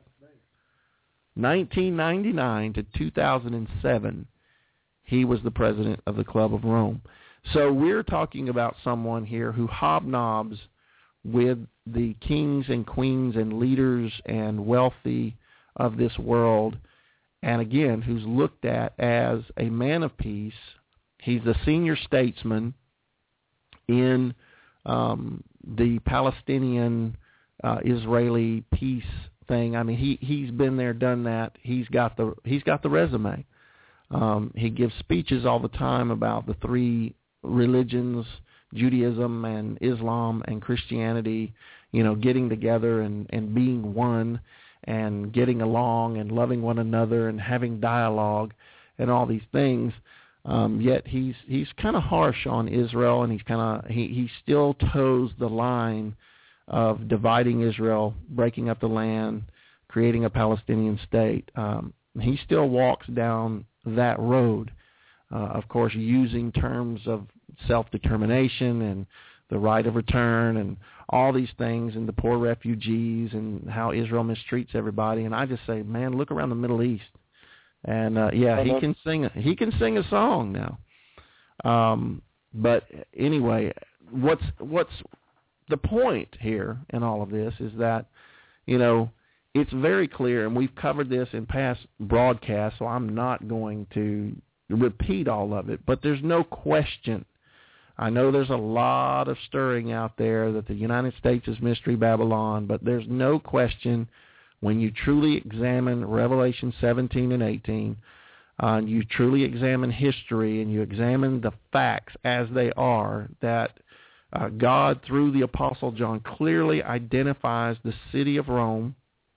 nineteen ninety-nine to two thousand seven, he was the president of the Club of Rome. So we're talking about someone here who hobnobs with the kings and queens and leaders and wealthy of this world, and again, who's looked at as a man of peace. He's the senior statesman in um, the Palestinian uh, Israeli peace thing. I mean, he he's been there, done that. He's got the he's got the resume. Um, he gives speeches all the time about the three religions, Judaism and Islam and Christianity, you know, getting together and, and being one and getting along and loving one another and having dialogue and all these things. Um, yet he's he's kind of harsh on Israel, and he's kind of he, he still toes the line of dividing Israel, breaking up the land, creating a Palestinian state. Um, he still walks down that road, uh, of course, using terms of self-determination and the right of return and all these things, and the poor refugees and how Israel mistreats everybody. And I just say, man, look around the Middle East. And uh, yeah, he can sing. He can sing a song now. Um, but anyway, what's what's the point here in all of this is that, you know, it's very clear, and we've covered this in past broadcasts, so I'm not going to repeat all of it, but there's no question. I know there's a lot of stirring out there that the United States is Mystery Babylon, but there's no question when you truly examine Revelation seventeen and eighteen, uh, and you truly examine history and you examine the facts as they are, that uh, God, through the Apostle John, clearly identifies the city of Rome,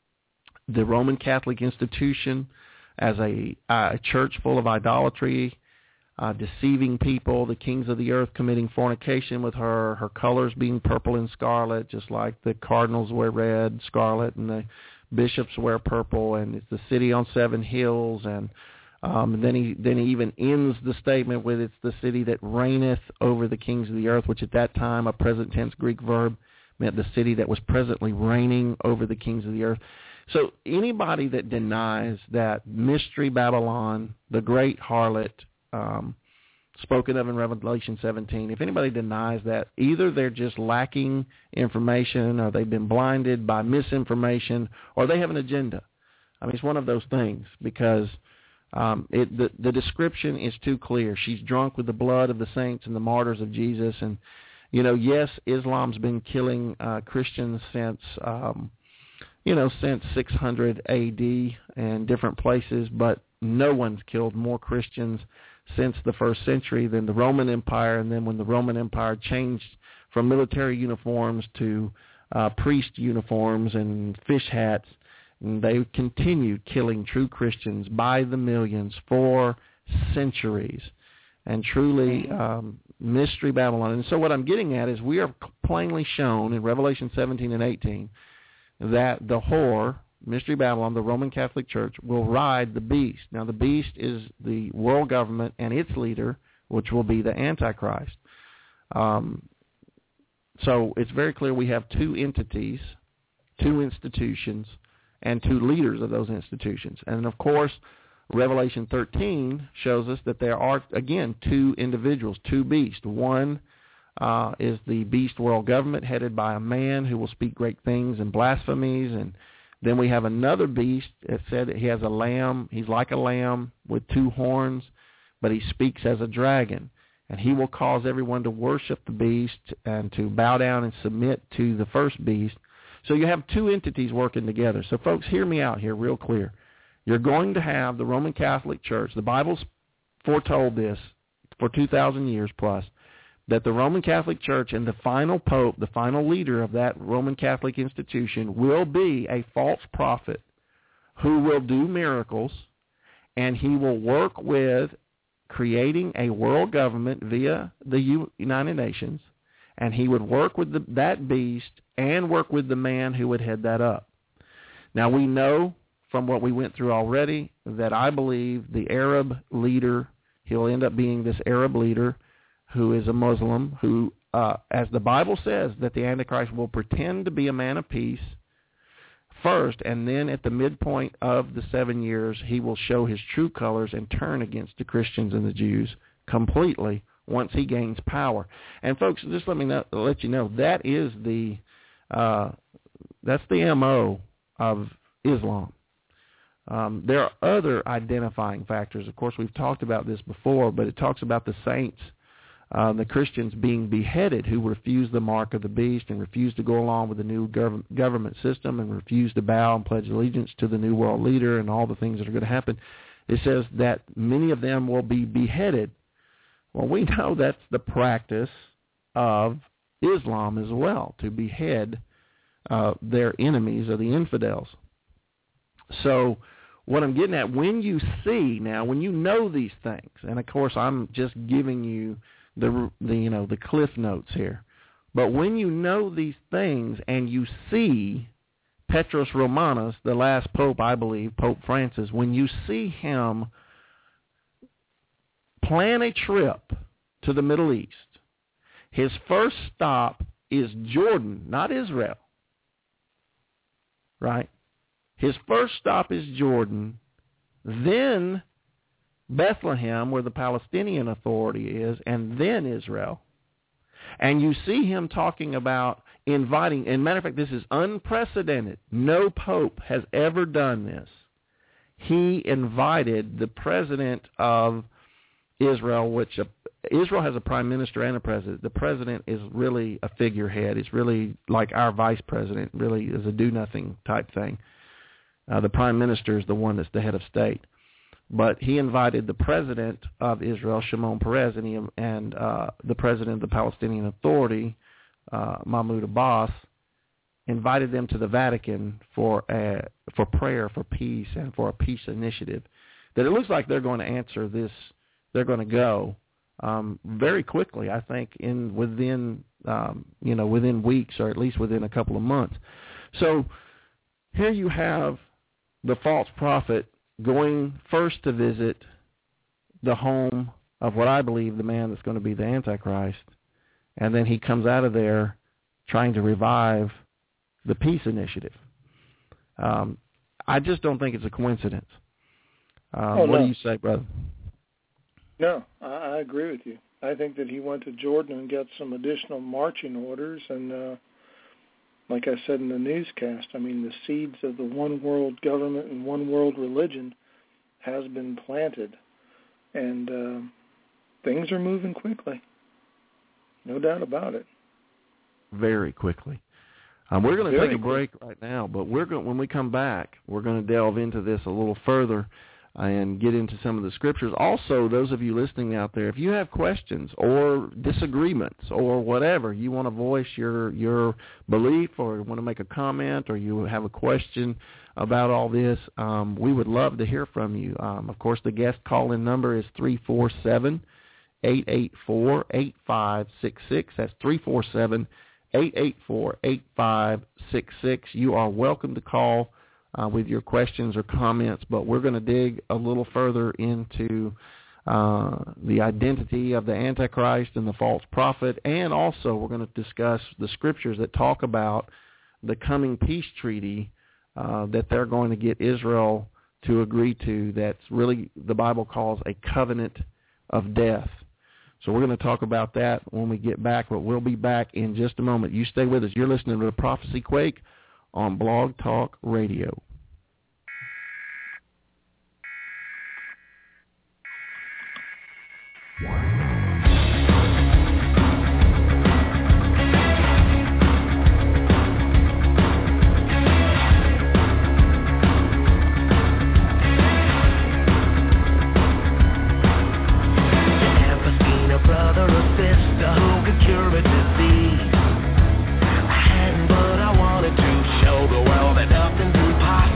the Roman Catholic institution, as a, a church full of idolatry, uh, deceiving people, the kings of the earth committing fornication with her, her colors being purple and scarlet, just like the cardinals wear red, scarlet, and the bishops wear purple, and it's the city on seven hills, and um, then he then he even ends the statement with, it's the city that reigneth over the kings of the earth, which at that time, a present tense Greek verb, meant the city that was presently reigning over the kings of the earth. So anybody that denies that Mystery Babylon, the great harlot, um, spoken of in Revelation seventeen, if anybody denies that, either they're just lacking information, or they've been blinded by misinformation, or they have an agenda. I mean, it's one of those things, because um, it, the, the description is too clear. She's drunk with the blood of the saints and the martyrs of Jesus. And, you know, yes, Islam's been killing uh, Christians since, um, you know, since six hundred A D and different places, but no one's killed more Christians since the first century than the Roman Empire. And then when the Roman Empire changed from military uniforms to uh, priest uniforms and fish hats, and they continued killing true Christians by the millions for centuries. And truly, um, Mystery Babylon. And so what I'm getting at is we are plainly shown in Revelation seventeen and eighteen that the whore, Mystery Babylon, the Roman Catholic Church, will ride the beast. Now, the beast is the world government and its leader, which will be the Antichrist. Um, so it's very clear we have two entities, two institutions, and two leaders of those institutions. And, of course, Revelation thirteen shows us that there are, again, two individuals, two beasts. One uh, is the beast world government headed by a man who will speak great things and blasphemies, and then we have another beast. It said that he has a lamb. He's like a lamb with two horns, but he speaks as a dragon. And he will cause everyone to worship the beast and to bow down and submit to the first beast. So you have two entities working together. So, folks, hear me out here real clear. You're going to have the Roman Catholic Church. The Bible's foretold this for two thousand years plus, that the Roman Catholic Church and the final pope, the final leader of that Roman Catholic institution, will be a false prophet who will do miracles, and he will work with creating a world government via the United Nations, and he would work with the, that beast and work with the man who would head that up. Now, we know from what we went through already that I believe the Arab leader, he'll end up being this Arab leader who is a Muslim, who, uh, as the Bible says, that the Antichrist will pretend to be a man of peace first, and then at the midpoint of the seven years, he will show his true colors and turn against the Christians and the Jews completely once he gains power. And folks, just let me know, let you know, that is the uh, that's the M O of Islam. Um, there are other identifying factors. Of course, we've talked about this before, but it talks about the saints, uh, the Christians being beheaded who refuse the mark of the beast and refuse to go along with the new gov- government system and refuse to bow and pledge allegiance to the new world leader and all the things that are going to happen. It says that many of them will be beheaded. Well, we know that's the practice of Islam as well, to behead uh, their enemies or the infidels. So what I'm getting at, when you see now, when you know these things, and of course I'm just giving you the, the you know the cliff notes here, but when you know these things and you see Petrus Romanus, the last pope, I believe, Pope Francis, when you see him plan a trip to the Middle East, his first stop is Jordan, not Israel, right? His first stop is Jordan. Then Bethlehem, where the Palestinian Authority is, and then Israel. And you see him talking about inviting, and matter of fact, this is unprecedented. No pope has ever done this. He invited the president of Israel, which uh, Israel has a prime minister and a president. The president is really a figurehead. It's really like our vice president, really is a do-nothing type thing. Uh, the prime minister is the one that's the head of state. But he invited the president of Israel, Shimon Peres, and, he, and uh, the president of the Palestinian Authority, uh, Mahmoud Abbas, invited them to the Vatican for a, for prayer for peace and for a peace initiative. That it looks like they're going to answer this. They're going to go um, very quickly. I think in within um, you know within weeks or at least within a couple of months. So here you have the false prophet going first to visit the home of what I believe the man that's going to be the Antichrist, and then he comes out of there trying to revive the peace initiative. Um, I just don't think it's a coincidence. Um, oh, what no. do you say, brother? No, I, I agree with you. I think that he went to Jordan and got some additional marching orders, and uh, like I said in the newscast, I mean, the seeds of the one world government and one world religion has been planted, and uh, things are moving quickly. No doubt about it. Very quickly. Um, we're going to Very take a break right now, but we're going when we come back, we're going to delve into this a little further and get into some of the scriptures. Also, those of you listening out there, if you have questions or disagreements or whatever, you want to voice your your belief or want to make a comment or you have a question about all this, um, we would love to hear from you. Um, of course, the guest call-in number is three four seven, eight eight four, eight five six six. That's three four seven, eight eight four, eight five six six. You are welcome to call Uh, with your questions or comments, but we're going to dig a little further into uh, the identity of the Antichrist and the false prophet, and also we're going to discuss the scriptures that talk about the coming peace treaty uh, that they're going to get Israel to agree to that's really the Bible calls a covenant of death. So we're going to talk about that when we get back, but we'll be back in just a moment. You stay with us. You're listening to the Prophecy Quake on Blog Talk Radio. Show the world that nothing's impossible.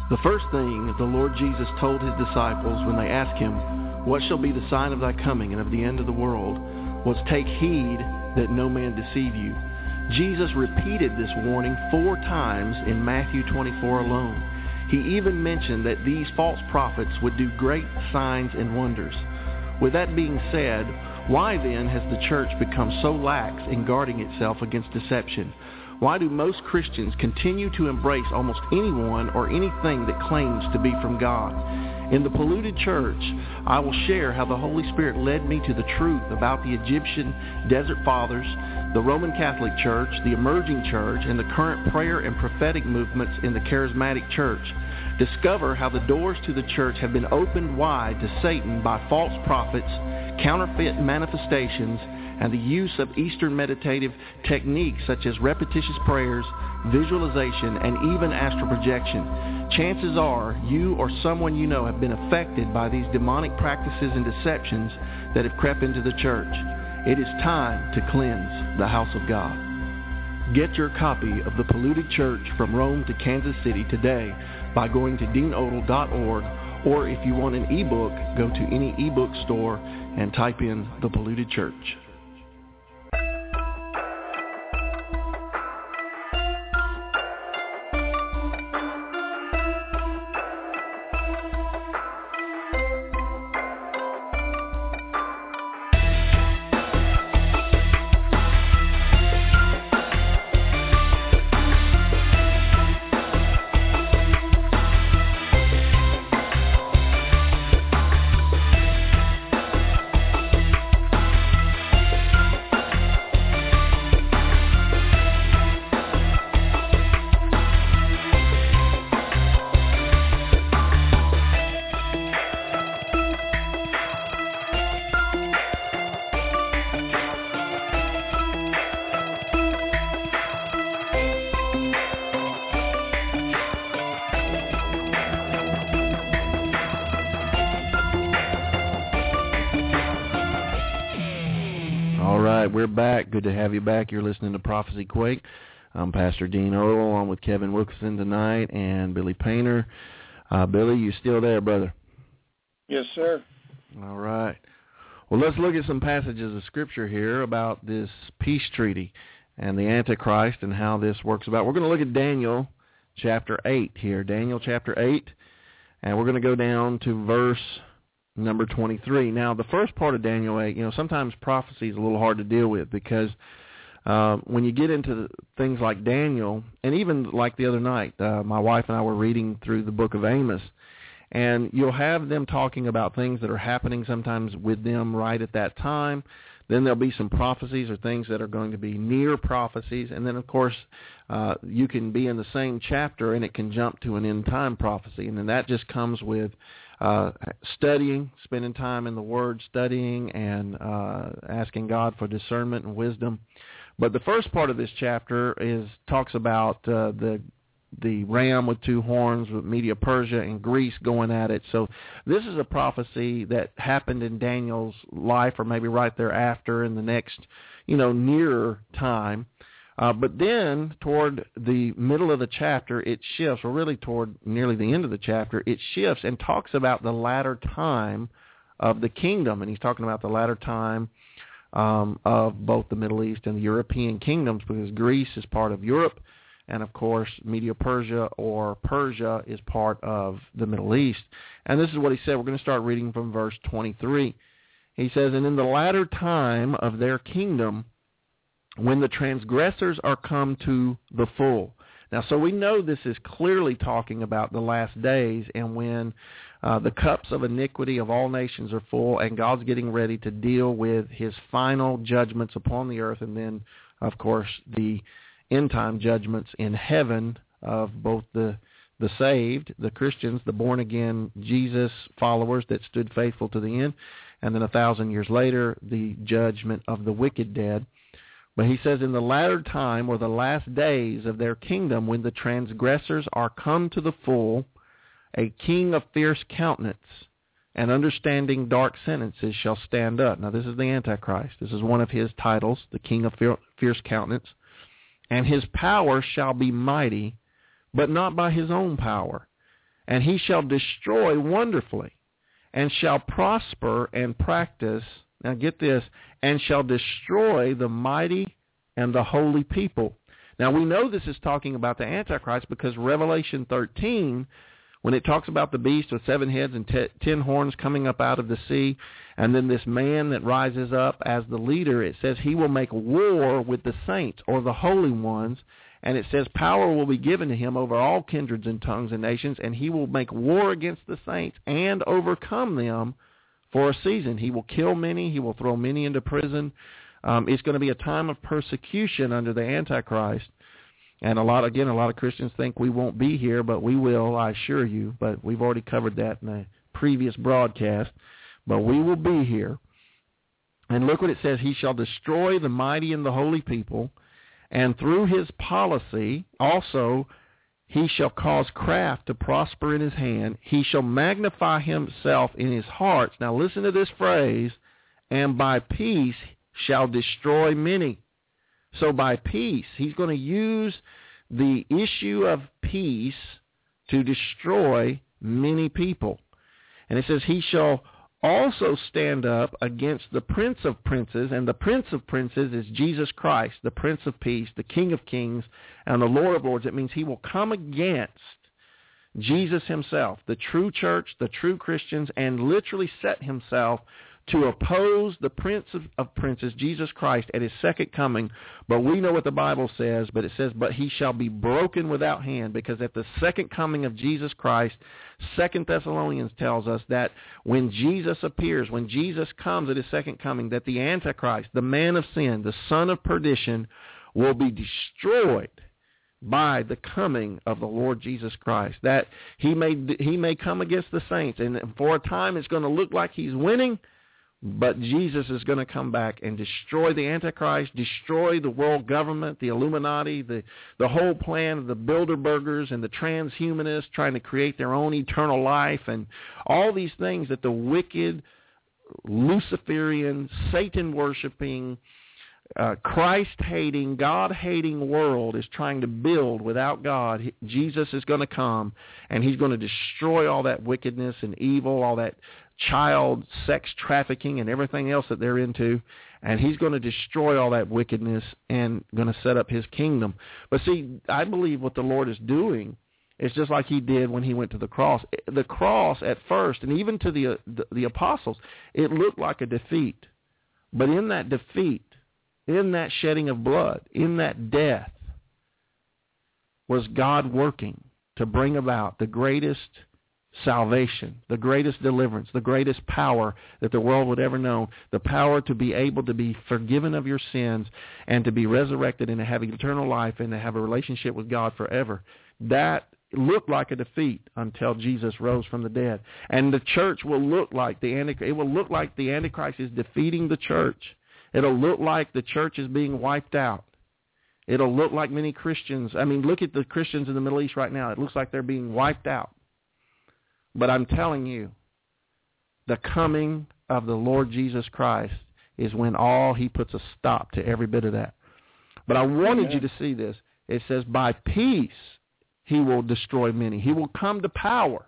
The first thing the Lord Jesus told his disciples when they asked him, "What shall be the sign of thy coming and of the end of the world?" was, "Take heed that no man deceive you." Jesus repeated this warning four times in Matthew twenty-four alone. He even mentioned that these false prophets would do great signs and wonders. With that being said, why then has the church become so lax in guarding itself against deception? Why do most Christians continue to embrace almost anyone or anything that claims to be from God? In the Polluted Church, I will share how the Holy Spirit led me to the truth about the Egyptian Desert Fathers, the Roman Catholic Church, the emerging church, and the current prayer and prophetic movements in the charismatic church. Discover how the doors to the church have been opened wide to Satan by false prophets, counterfeit manifestations, and the use of Eastern meditative techniques such as repetitious prayers, visualization, and even astral projection. Chances are you or someone you know have been affected by these demonic practices and deceptions that have crept into the church. It is time to cleanse the house of God. Get your copy of The Polluted Church from Rome to Kansas City today by going to dean odle dot org, or if you want an ebook, go to any ebook store and type in The Polluted Church. We're back. Good to have you back. You're listening to Prophecy Quake. I'm Pastor Dean Odle, along with Kevin Wilkerson tonight and Billy Painter. Uh, Billy, you still there, brother? Yes, sir. All right. Well, let's look at some passages of Scripture here about this peace treaty and the Antichrist and how this works about. We're going to look at Daniel chapter eight here. Daniel chapter eight, and we're going to go down to verse number twenty-three. Now, the first part of Daniel eight, you know, sometimes prophecy is a little hard to deal with because uh, when you get into things like Daniel, and even like the other night, uh, my wife and I were reading through the book of Amos, and you'll have them talking about things that are happening sometimes with them right at that time. Then there'll be some prophecies or things that are going to be near prophecies. And then, of course, uh, you can be in the same chapter and it can jump to an end-time prophecy. And then that just comes with uh, studying, spending time in the Word, studying, and uh, asking God for discernment and wisdom. But the first part of this chapter is talks about uh, the the ram with two horns with Media-Persia and Greece going at it. So this is a prophecy that happened in Daniel's life, or maybe right thereafter in the next, you know, nearer time. Uh, but then toward the middle of the chapter, it shifts, or really toward nearly the end of the chapter, it shifts and talks about the latter time of the kingdom. And he's talking about the latter time um, of both the Middle East and the European kingdoms, because Greece is part of Europe. And, of course, Media-Persia or Persia is part of the Middle East. And this is what he said. We're going to start reading from verse twenty-three. He says, "And in the latter time of their kingdom, when the transgressors are come to the full." Now, so we know this is clearly talking about the last days, and when uh, the cups of iniquity of all nations are full, and God's getting ready to deal with his final judgments upon the earth, and then, of course, the end-time judgments in heaven of both the the saved, the Christians, the born-again Jesus followers that stood faithful to the end, and then a thousand years later, the judgment of the wicked dead. But he says, in the latter time, or the last days of their kingdom, when the transgressors are come to the full, a king of fierce countenance and understanding dark sentences shall stand up. Now, this is the Antichrist. This is one of his titles, the king of fierce countenance. "And his power shall be mighty, but not by his own power. and he shall destroy wonderfully, and shall prosper and practice, now get this, and shall destroy the mighty and the holy people. Now we know this is talking about the Antichrist because Revelation thirteen, when it talks about the beast with seven heads and te- ten horns coming up out of the sea, and then this man that rises up as the leader, it says he will make war with the saints or the holy ones, and it says power will be given to him over all kindreds and tongues and nations, and he will make war against the saints and overcome them for a season. He will kill many. He will throw many into prison. Um, it's going to be a time of persecution under the Antichrist. And a lot, again, a lot of Christians think we won't be here, but we will, I assure you. But we've already covered that in a previous broadcast. But we will be here. And look what it says. He shall destroy the mighty and the holy people, and through his policy also he shall cause craft to prosper in his hand. He shall magnify himself in his heart. Now listen to this phrase, and by peace shall destroy many. So by peace, he's going to use the issue of peace to destroy many people. And it says he shall also stand up against the prince of princes, and the prince of princes is Jesus Christ, the Prince of Peace, the King of Kings, and the Lord of Lords. It means he will come against Jesus himself, the true church, the true Christians, and literally set himself to oppose the Prince of, of Princes, Jesus Christ, at his second coming. But we know what the Bible says, but it says, but he shall be broken without hand, because at the second coming of Jesus Christ, Second Thessalonians tells us that when Jesus appears, when Jesus comes at his second coming, that the Antichrist, the man of sin, the son of perdition, will be destroyed by the coming of the Lord Jesus Christ. That he may he may come against the saints, and for a time it's going to look like he's winning, but Jesus is going to come back and destroy the Antichrist, destroy the world government, the Illuminati, the, the whole plan of the Bilderbergers and the transhumanists trying to create their own eternal life, and all these things that the wicked, Luciferian, Satan-worshiping, uh, Christ-hating, God-hating world is trying to build without God. Jesus is going to come, and he's going to destroy all that wickedness and evil, all that child sex trafficking and everything else that they're into, and he's going to destroy all that wickedness and going to set up his kingdom. But see, I believe what the Lord is doing is just like he did when he went to the cross. The cross at first, and even to the, the, the apostles, it looked like a defeat. But in that defeat, in that shedding of blood, in that death, was God working to bring about the greatest salvation, the greatest deliverance, the greatest power that the world would ever know, the power to be able to be forgiven of your sins and to be resurrected and to have eternal life and to have a relationship with God forever. That looked like a defeat until Jesus rose from the dead. And the church will look like the Antichrist. It will look like the Antichrist is defeating the church. It'll look like the church is being wiped out. It'll look like many Christians. I mean, look at the Christians in the Middle East right now. It looks like they're being wiped out. But I'm telling you, the coming of the Lord Jesus Christ is when all he puts a stop to every bit of that. But I wanted Amen. you to see this. It says, by peace he will destroy many. He will come to power.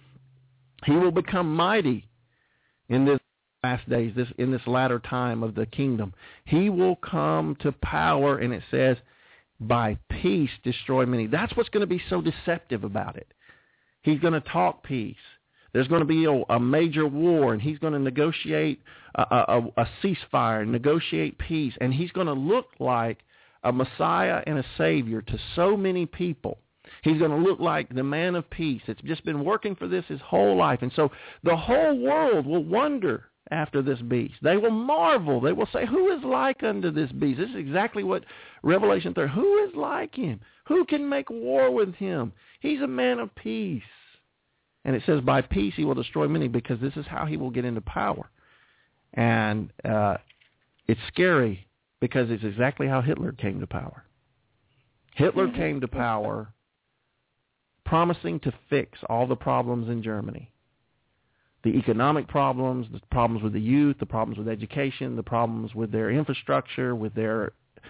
He will become mighty in this last days, this in this latter time of the kingdom. He will come to power, and it says, by peace destroy many. That's what's going to be so deceptive about it. He's going to talk peace. There's going to be a, a major war, and he's going to negotiate a, a, a ceasefire, negotiate peace, and he's going to look like a Messiah and a Savior to so many people. He's going to look like the man of peace. It's just been working for this his whole life. And so the whole world will wonder after this beast. They will marvel. They will say, who is like unto this beast? This is exactly what Revelation thirty, who is like him? Who can make war with him? He's a man of peace. And it says, by peace he will destroy many, because this is how he will get into power. And uh, it's scary, because it's exactly how Hitler came to power. Hitler came to power promising to fix all the problems in Germany. The economic problems, the problems with the youth, the problems with education, the problems with their infrastructure, with their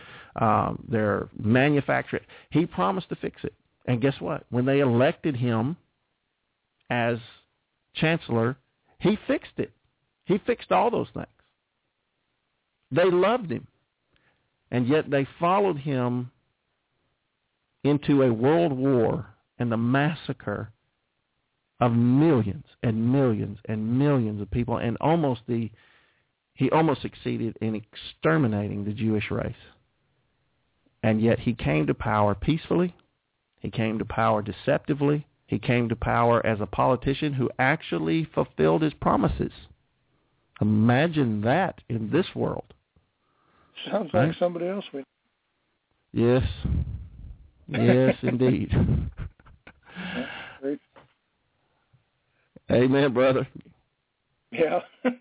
um, their manufacturing. He promised to fix it. And guess what? When they elected him, as chancellor, he fixed it. He fixed all those things. They loved him. And yet they followed him into a world war and the massacre of millions and millions and millions of people, and almost the he almost succeeded in exterminating the Jewish race. And yet he came to power peacefully. He came to power deceptively. He came to power as a politician who actually fulfilled his promises. Imagine that in this world. Sounds right? like somebody else we. Yes. Yes, indeed. Great. Amen, brother. Yeah.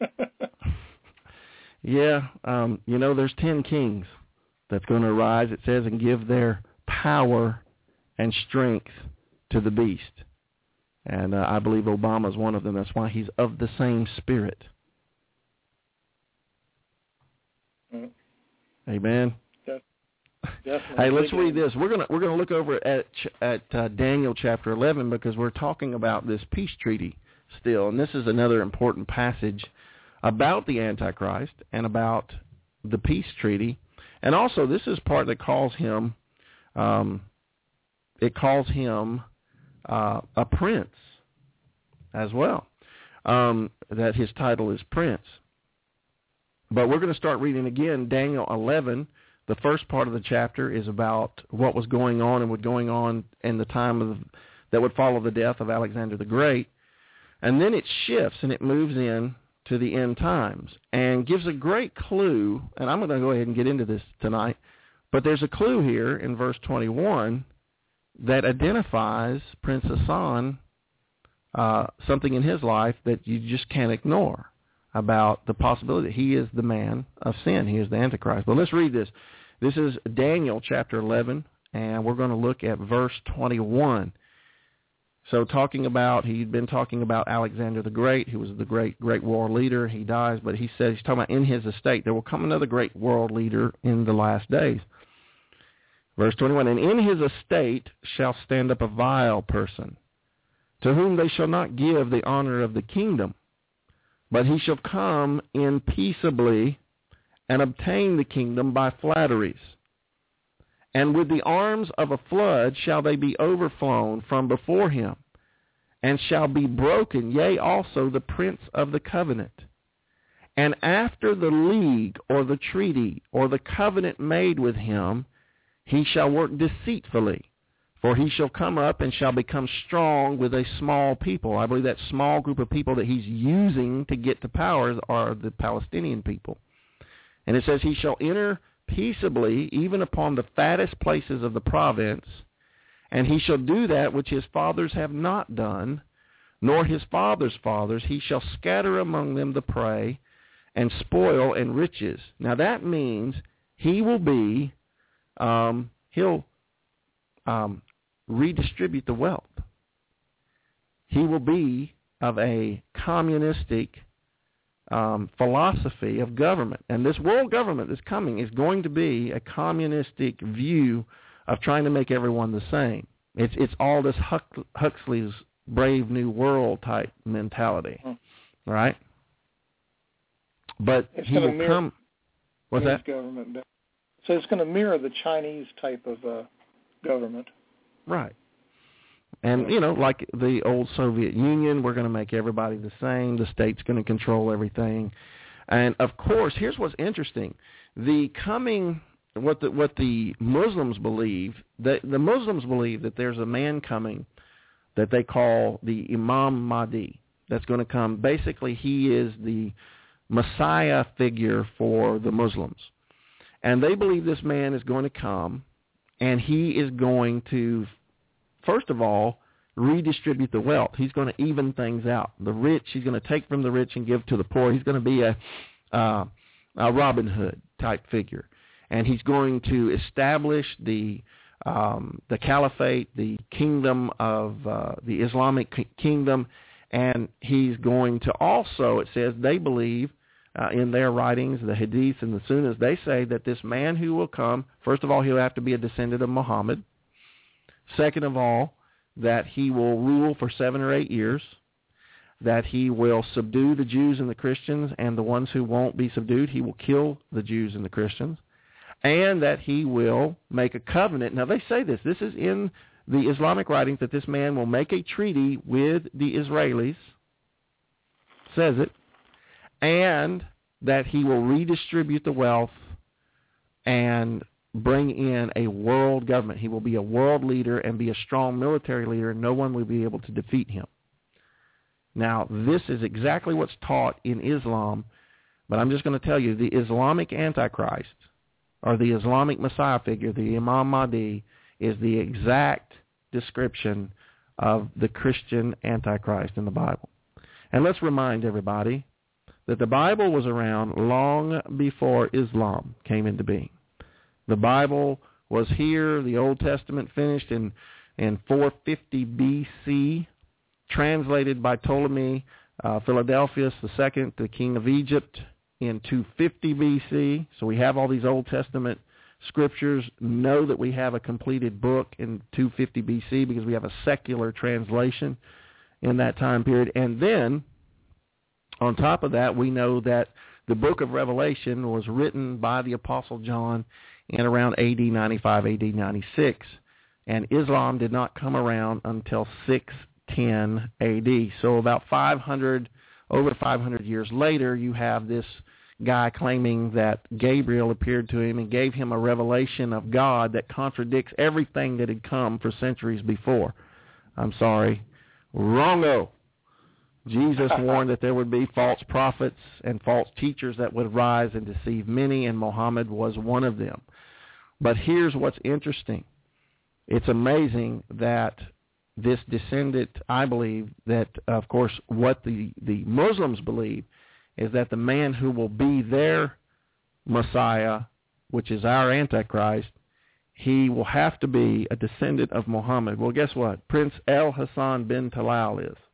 yeah, um, you know, there's ten kings that's going to arise, it says, and give their power and strength to the beast. And uh, I believe Obama's one of them. That's why he's of the same spirit. Mm. Amen. Definitely. Hey, let's read this. We're gonna we're gonna look over at at uh, Daniel chapter eleven, because we're talking about this peace treaty still, and this is another important passage about the Antichrist and about the peace treaty, and also this is part that calls him, um, it calls him uh, a prince as well. Um, that his title is prince. But we're going to start reading again Daniel eleven. The first part of the chapter is about what was going on and was going on in the time of that would follow the death of Alexander the Great. And then it shifts and it moves in to the end times and gives a great clue, and I'm going to go ahead and get into this tonight, but there's a clue here in verse twenty-one that identifies Prince Hassan, uh, something in his life that you just can't ignore, about the possibility that he is the man of sin. He is the Antichrist. But let's read this. This is Daniel chapter eleven, and we're going to look at verse twenty-one. So talking about, he'd been talking about Alexander the Great, who was the great, great world leader. He dies, but he says, he's talking about in his estate, there will come another great world leader in the last days. Verse twenty-one, and in his estate shall stand up a vile person, to whom they shall not give the honor of the kingdom, but he shall come in peaceably and obtain the kingdom by flatteries. And with the arms of a flood shall they be overflown from before him, and shall be broken, yea, also the prince of the covenant. And after the league or the treaty or the covenant made with him, he shall work deceitfully. For he shall come up and shall become strong with a small people. I believe that small group of people that he's using to get to power are the Palestinian people. And it says he shall enter peaceably even upon the fattest places of the province, and he shall do that which his fathers have not done, nor his fathers' fathers. He shall scatter among them the prey and spoil and riches. Now that means he will be, um, he'll um, redistribute the wealth. He will be of a communistic um, philosophy of government. And this world government that's coming is going to be a communistic view of trying to make everyone the same. It's it's all this Huck, Huxley's Brave New World type mentality, hmm. right? But it's he will mirror, come. What's that? Government. So it's going to mirror the Chinese type of uh, government. Right. And, you know, like the old Soviet Union, we're going to make everybody the same. The state's going to control everything. And, of course, here's what's interesting. The coming, what the, what the Muslims believe, the, the Muslims believe that there's a man coming that they call the Imam Mahdi that's going to come. Basically, he is the Messiah figure for the Muslims. And they believe this man is going to come, and he is going to, first of all, redistribute the wealth. He's going to even things out. The rich, he's going to take from the rich and give to the poor. He's going to be a, uh, a Robin Hood type figure. And he's going to establish the um, the caliphate, the kingdom of uh, the Islamic kingdom, and he's going to also, it says, they believe uh, in their writings, the Hadiths and the Sunnas, they say that this man who will come, first of all, he'll have to be a descendant of Muhammad. Second of all, that he will rule for seven or eight years, that he will subdue the Jews and the Christians, and the ones who won't be subdued, he will kill the Jews and the Christians, and that he will make a covenant. Now, they say this. This is in the Islamic writings, that this man will make a treaty with the Israelis, says it, and that he will redistribute the wealth and bring in a world government. He will be a world leader and be a strong military leader, and no one will be able to defeat him. Now, this is exactly what's taught in Islam, but I'm just going to tell you, the Islamic Antichrist, or the Islamic Messiah figure, the Imam Mahdi, is the exact description of the Christian Antichrist in the Bible. And let's remind everybody that the Bible was around long before Islam came into being. The Bible was here, the Old Testament finished in, in four fifty B C, translated by Ptolemy uh, Philadelphus the Second, the king of Egypt, in two fifty B C. So we have all these Old Testament scriptures. Know that we have a completed book in two fifty B C because we have a secular translation in that time period. And then, on top of that, we know that the book of Revelation was written by the Apostle John in around A D ninety-five, A D ninety-six. And Islam did not come around until six ten A D. So about five hundred, over five hundred years later, you have this guy claiming that Gabriel appeared to him and gave him a revelation of God that contradicts everything that had come for centuries before. I'm sorry. Wrongo. Jesus warned that there would be false prophets and false teachers that would rise and deceive many, and Muhammad was one of them. But here's what's interesting. It's amazing that this descendant, I believe, that, of course, what the, the Muslims believe is that the man who will be their Messiah, which is our Antichrist, he will have to be a descendant of Muhammad. Well, guess what? Prince Al-Hassan bin Talal is.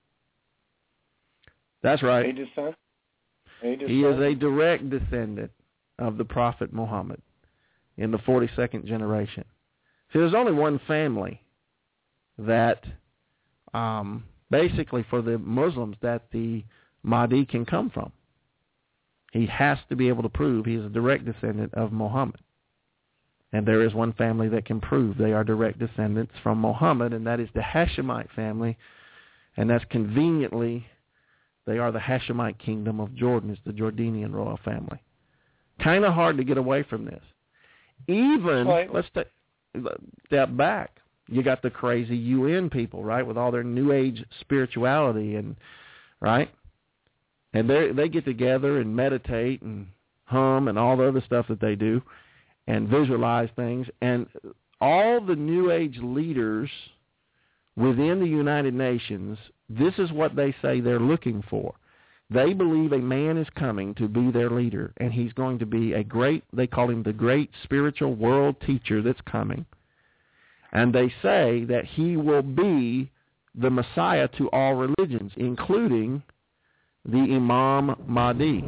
That's right. A descendant? A descendant? He is a direct descendant of the Prophet Muhammad in the forty-second generation. See, there's only one family that um, basically for the Muslims that the Mahdi can come from. He has to be able to prove he is a direct descendant of Muhammad. And there is one family that can prove they are direct descendants from Muhammad, and that is the Hashemite family, and that's conveniently, they are the Hashemite kingdom of Jordan. It's the Jordanian royal family. Kind of hard to get away from this. Even, right. Let's take step back. You got the crazy U N people, right, with all their New Age spirituality, and right? And they they get together and meditate and hum and all the other stuff that they do and visualize things. And all the New Age leaders within the United Nations, this is what they say they're looking for. They believe a man is coming to be their leader, and he's going to be a great, they call him the great spiritual world teacher that's coming. And they say that he will be the Messiah to all religions, including the Imam Mahdi.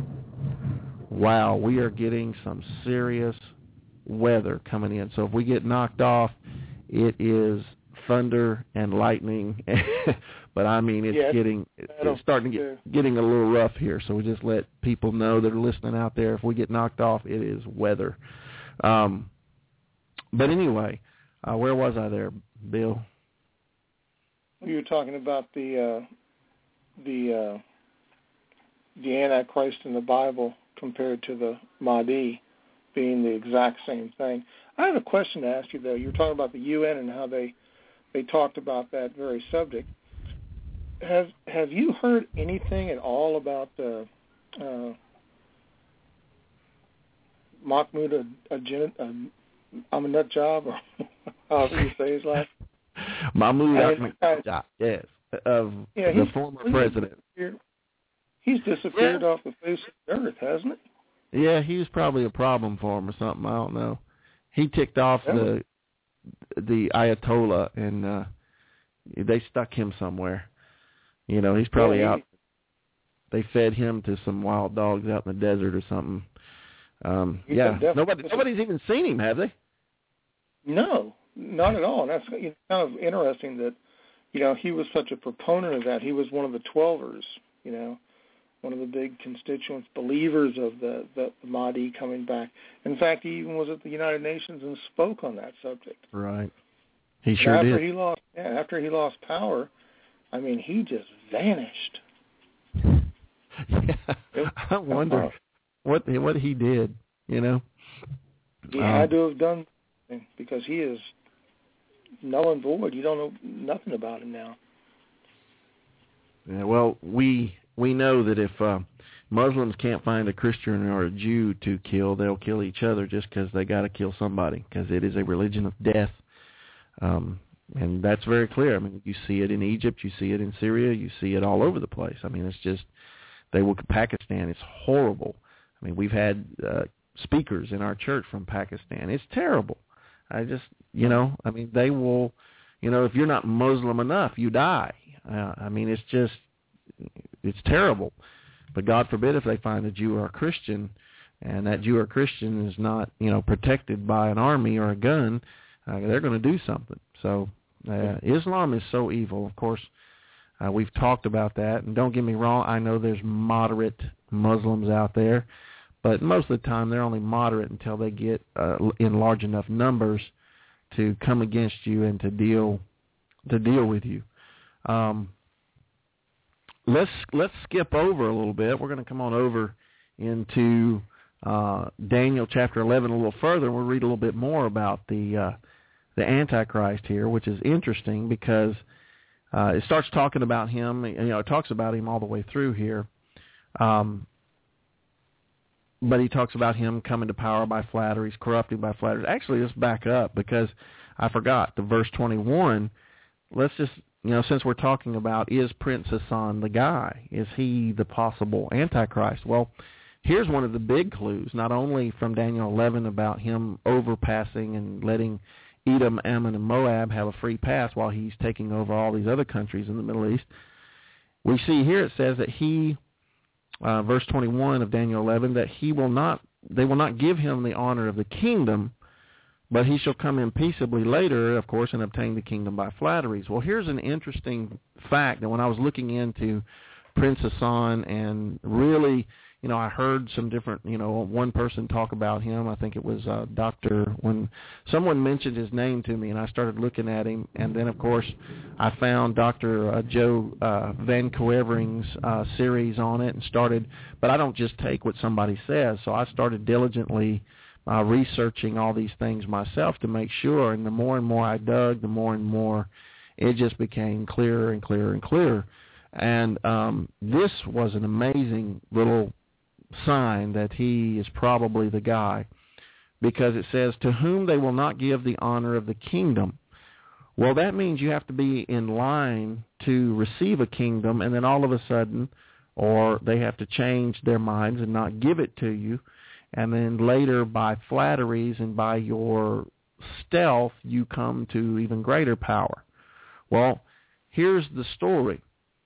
Wow, we are getting some serious weather coming in. So if we get knocked off, it is thunder and lightning. But I mean, it's yeah, getting, it's starting to get getting a little rough here. So we just let people know that are listening out there. If we get knocked off, it is weather. Um, but anyway, uh, where was I there, Bill? You were talking about the uh, the uh, the Antichrist in the Bible compared to the Mahdi being the exact same thing. I have a question to ask you, though. You were talking about the U N and how they they talked about that very subject. Have Have you heard anything at all about the uh, Mahmoud Ahmadinejad, or however you say his last name? Mahmoud Ahmadinejad, yes, of yeah, the former he's president. Disappeared. He's disappeared yeah. off the face of the earth, hasn't it? Yeah, he was probably a problem for him or something. I don't know. He ticked off yeah. the the Ayatollah, and uh, they stuck him somewhere. You know, he's probably yeah, he, out. They fed him to some wild dogs out in the desert or something. Um, yeah, nobody, nobody's even seen him, have they? No, not at all. And that's kind of interesting that, you know, he was such a proponent of that. He was one of the Twelvers, you know, one of the big constituents, believers of the, the, the Mahdi coming back. In fact, he even was at the United Nations and spoke on that subject. Right. He but sure after did. He lost, yeah, after he lost power, I mean, he just vanished. Yeah. I wonder uh, what what he did, you know. He um, had to have done something because he is null and void. You don't know nothing about him now. Yeah, well, we we know that if uh, Muslims can't find a Christian or a Jew to kill, they'll kill each other just because they got to kill somebody, because it is a religion of death. Um, and that's very clear. I mean, you see it in Egypt, you see it in Syria, you see it all over the place. I mean, it's just, they will, Pakistan, it's horrible. I mean, we've had uh, speakers in our church from Pakistan. It's terrible. I just, you know, I mean, they will, you know, if you're not Muslim enough, you die. Uh, I mean, it's just, it's terrible. But God forbid if they find a Jew or a Christian, and that Jew or Christian is not, you know, protected by an army or a gun, uh, they're going to do something. So uh, Islam is so evil. Of course, uh, we've talked about that. And don't get me wrong, I know there's moderate Muslims out there, but most of the time they're only moderate until they get uh, in large enough numbers to come against you and to deal to deal with you. Um, let's let's skip over a little bit. We're going to come on over into uh, Daniel chapter eleven a little further, and we'll read a little bit more about the uh, the Antichrist here, which is interesting because uh, it starts talking about him. You know, it talks about him all the way through here, um, but he talks about him coming to power by flatteries, corrupting by flatteries. Actually, let's back up because I forgot the verse twenty-one. Let's just, you know, since we're talking about is Prince Hassan the guy? Is he the possible Antichrist? Well, here's one of the big clues, not only from Daniel eleven about him overpassing and letting Edom, Ammon, and Moab have a free pass while he's taking over all these other countries in the Middle East. We see here it says that he, uh, verse twenty-one of Daniel eleven, that he will not, they will not give him the honor of the kingdom, but he shall come in peaceably later, of course, and obtain the kingdom by flatteries. Well, here's an interesting fact that when I was looking into Prince Hassan and really, you know, I heard some different, you know, one person talk about him. I think it was uh, Doctor when someone mentioned his name to me, and I started looking at him. And then, of course, I found Doctor Uh, Joe uh, Van Coevering's uh, series on it and started, but I don't just take what somebody says. So I started diligently Uh, researching all these things myself to make sure, and the more and more I dug, the more and more it just became clearer and clearer and clearer. And um, this was an amazing little sign that he is probably the guy, because it says, to whom they will not give the honor of the kingdom. Well, that means you have to be in line to receive a kingdom, and then all of a sudden, or they have to change their minds and not give it to you. And then later, by flatteries and by your stealth, you come to even greater power. Well, here's the story.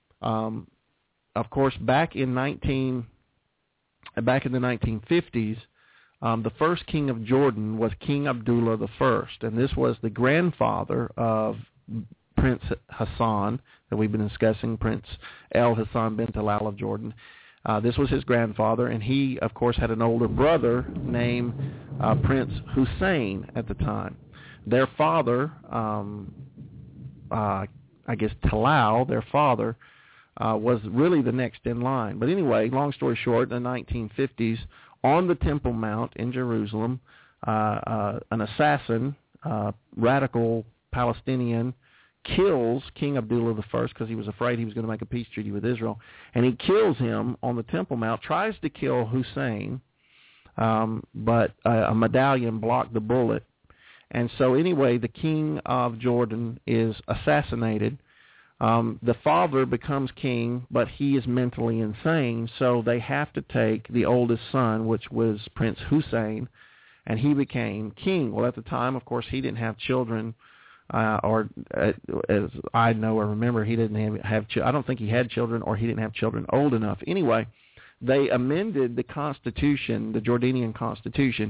Um, of course, back in nineteen, back in the nineteen fifties, um, the first king of Jordan was King Abdullah the First, and this was the grandfather of Prince Hassan that we've been discussing, Prince El Hassan bin Talal of Jordan. Uh, this was his grandfather, and he, of course, had an older brother named uh, Prince Hussein at the time. Their father, um, uh, I guess Talal, their father, uh, was really the next in line. But anyway, long story short, in the nineteen fifties, on the Temple Mount in Jerusalem, uh, uh, an assassin, uh, radical Palestinian, kills King Abdullah the First because he was afraid he was going to make a peace treaty with Israel, and he kills him on the Temple Mount, tries to kill Hussein, um, but uh, a medallion blocked the bullet. And so anyway, the king of Jordan is assassinated. Um, the father becomes king, but he is mentally insane, so they have to take the oldest son, which was Prince Hussein, and he became king. Well, at the time, of course, he didn't have children. Uh, or uh, as I know or remember, he didn't have, have ch- I don't think he had children, or he didn't have children old enough. Anyway, they amended the Constitution, the Jordanian Constitution,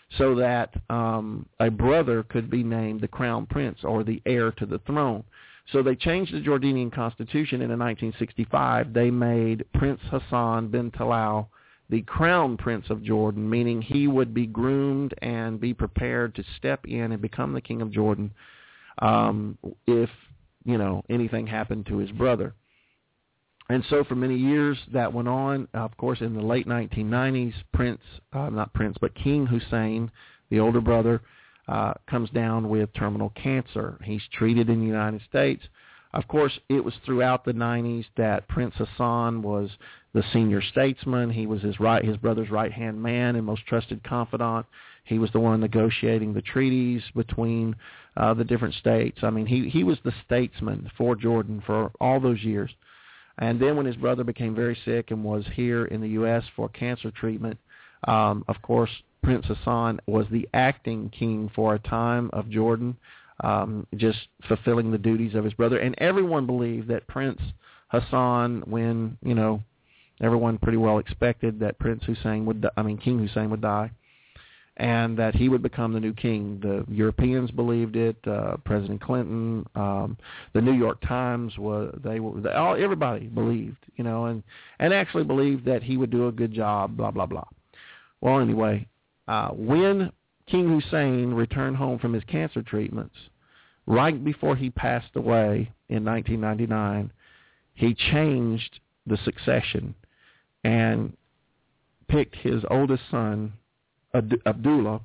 so that um, a brother could be named the crown prince or the heir to the throne. So they changed the Jordanian constitution, and in nineteen sixty-five they made Prince Hassan bin Talal the crown prince of Jordan, meaning he would be groomed and be prepared to step in and become the king of Jordan um, if, you know, anything happened to his brother. And so for many years that went on. Of course, in the late nineteen nineties, Prince, uh, not Prince, but King Hussein, the older brother, uh, comes down with terminal cancer. He's treated in the United States. Of course, it was throughout the nineties that Prince Hassan was the senior statesman. He was his right, his brother's right-hand man and most trusted confidant. He was the one negotiating the treaties between uh, the different states. I mean, he, he was the statesman for Jordan for all those years. And then when his brother became very sick and was here in the U S for cancer treatment, um, of course, Prince Hassan was the acting king for a time of Jordan, um, just fulfilling the duties of his brother. And everyone believed that Prince Hassan, when, you know, everyone pretty well expected that Prince Hussein would, I mean, King Hussein would die, and that he would become the new king. The Europeans believed it. Uh, President Clinton, um, the New York Times, was they were they, all everybody believed, you know, and and actually believed that he would do a good job. Blah blah blah. Well, anyway, uh, when King Hussein returned home from his cancer treatments, right before he passed away in nineteen ninety-nine, he changed the succession and picked his oldest son, Abdullah,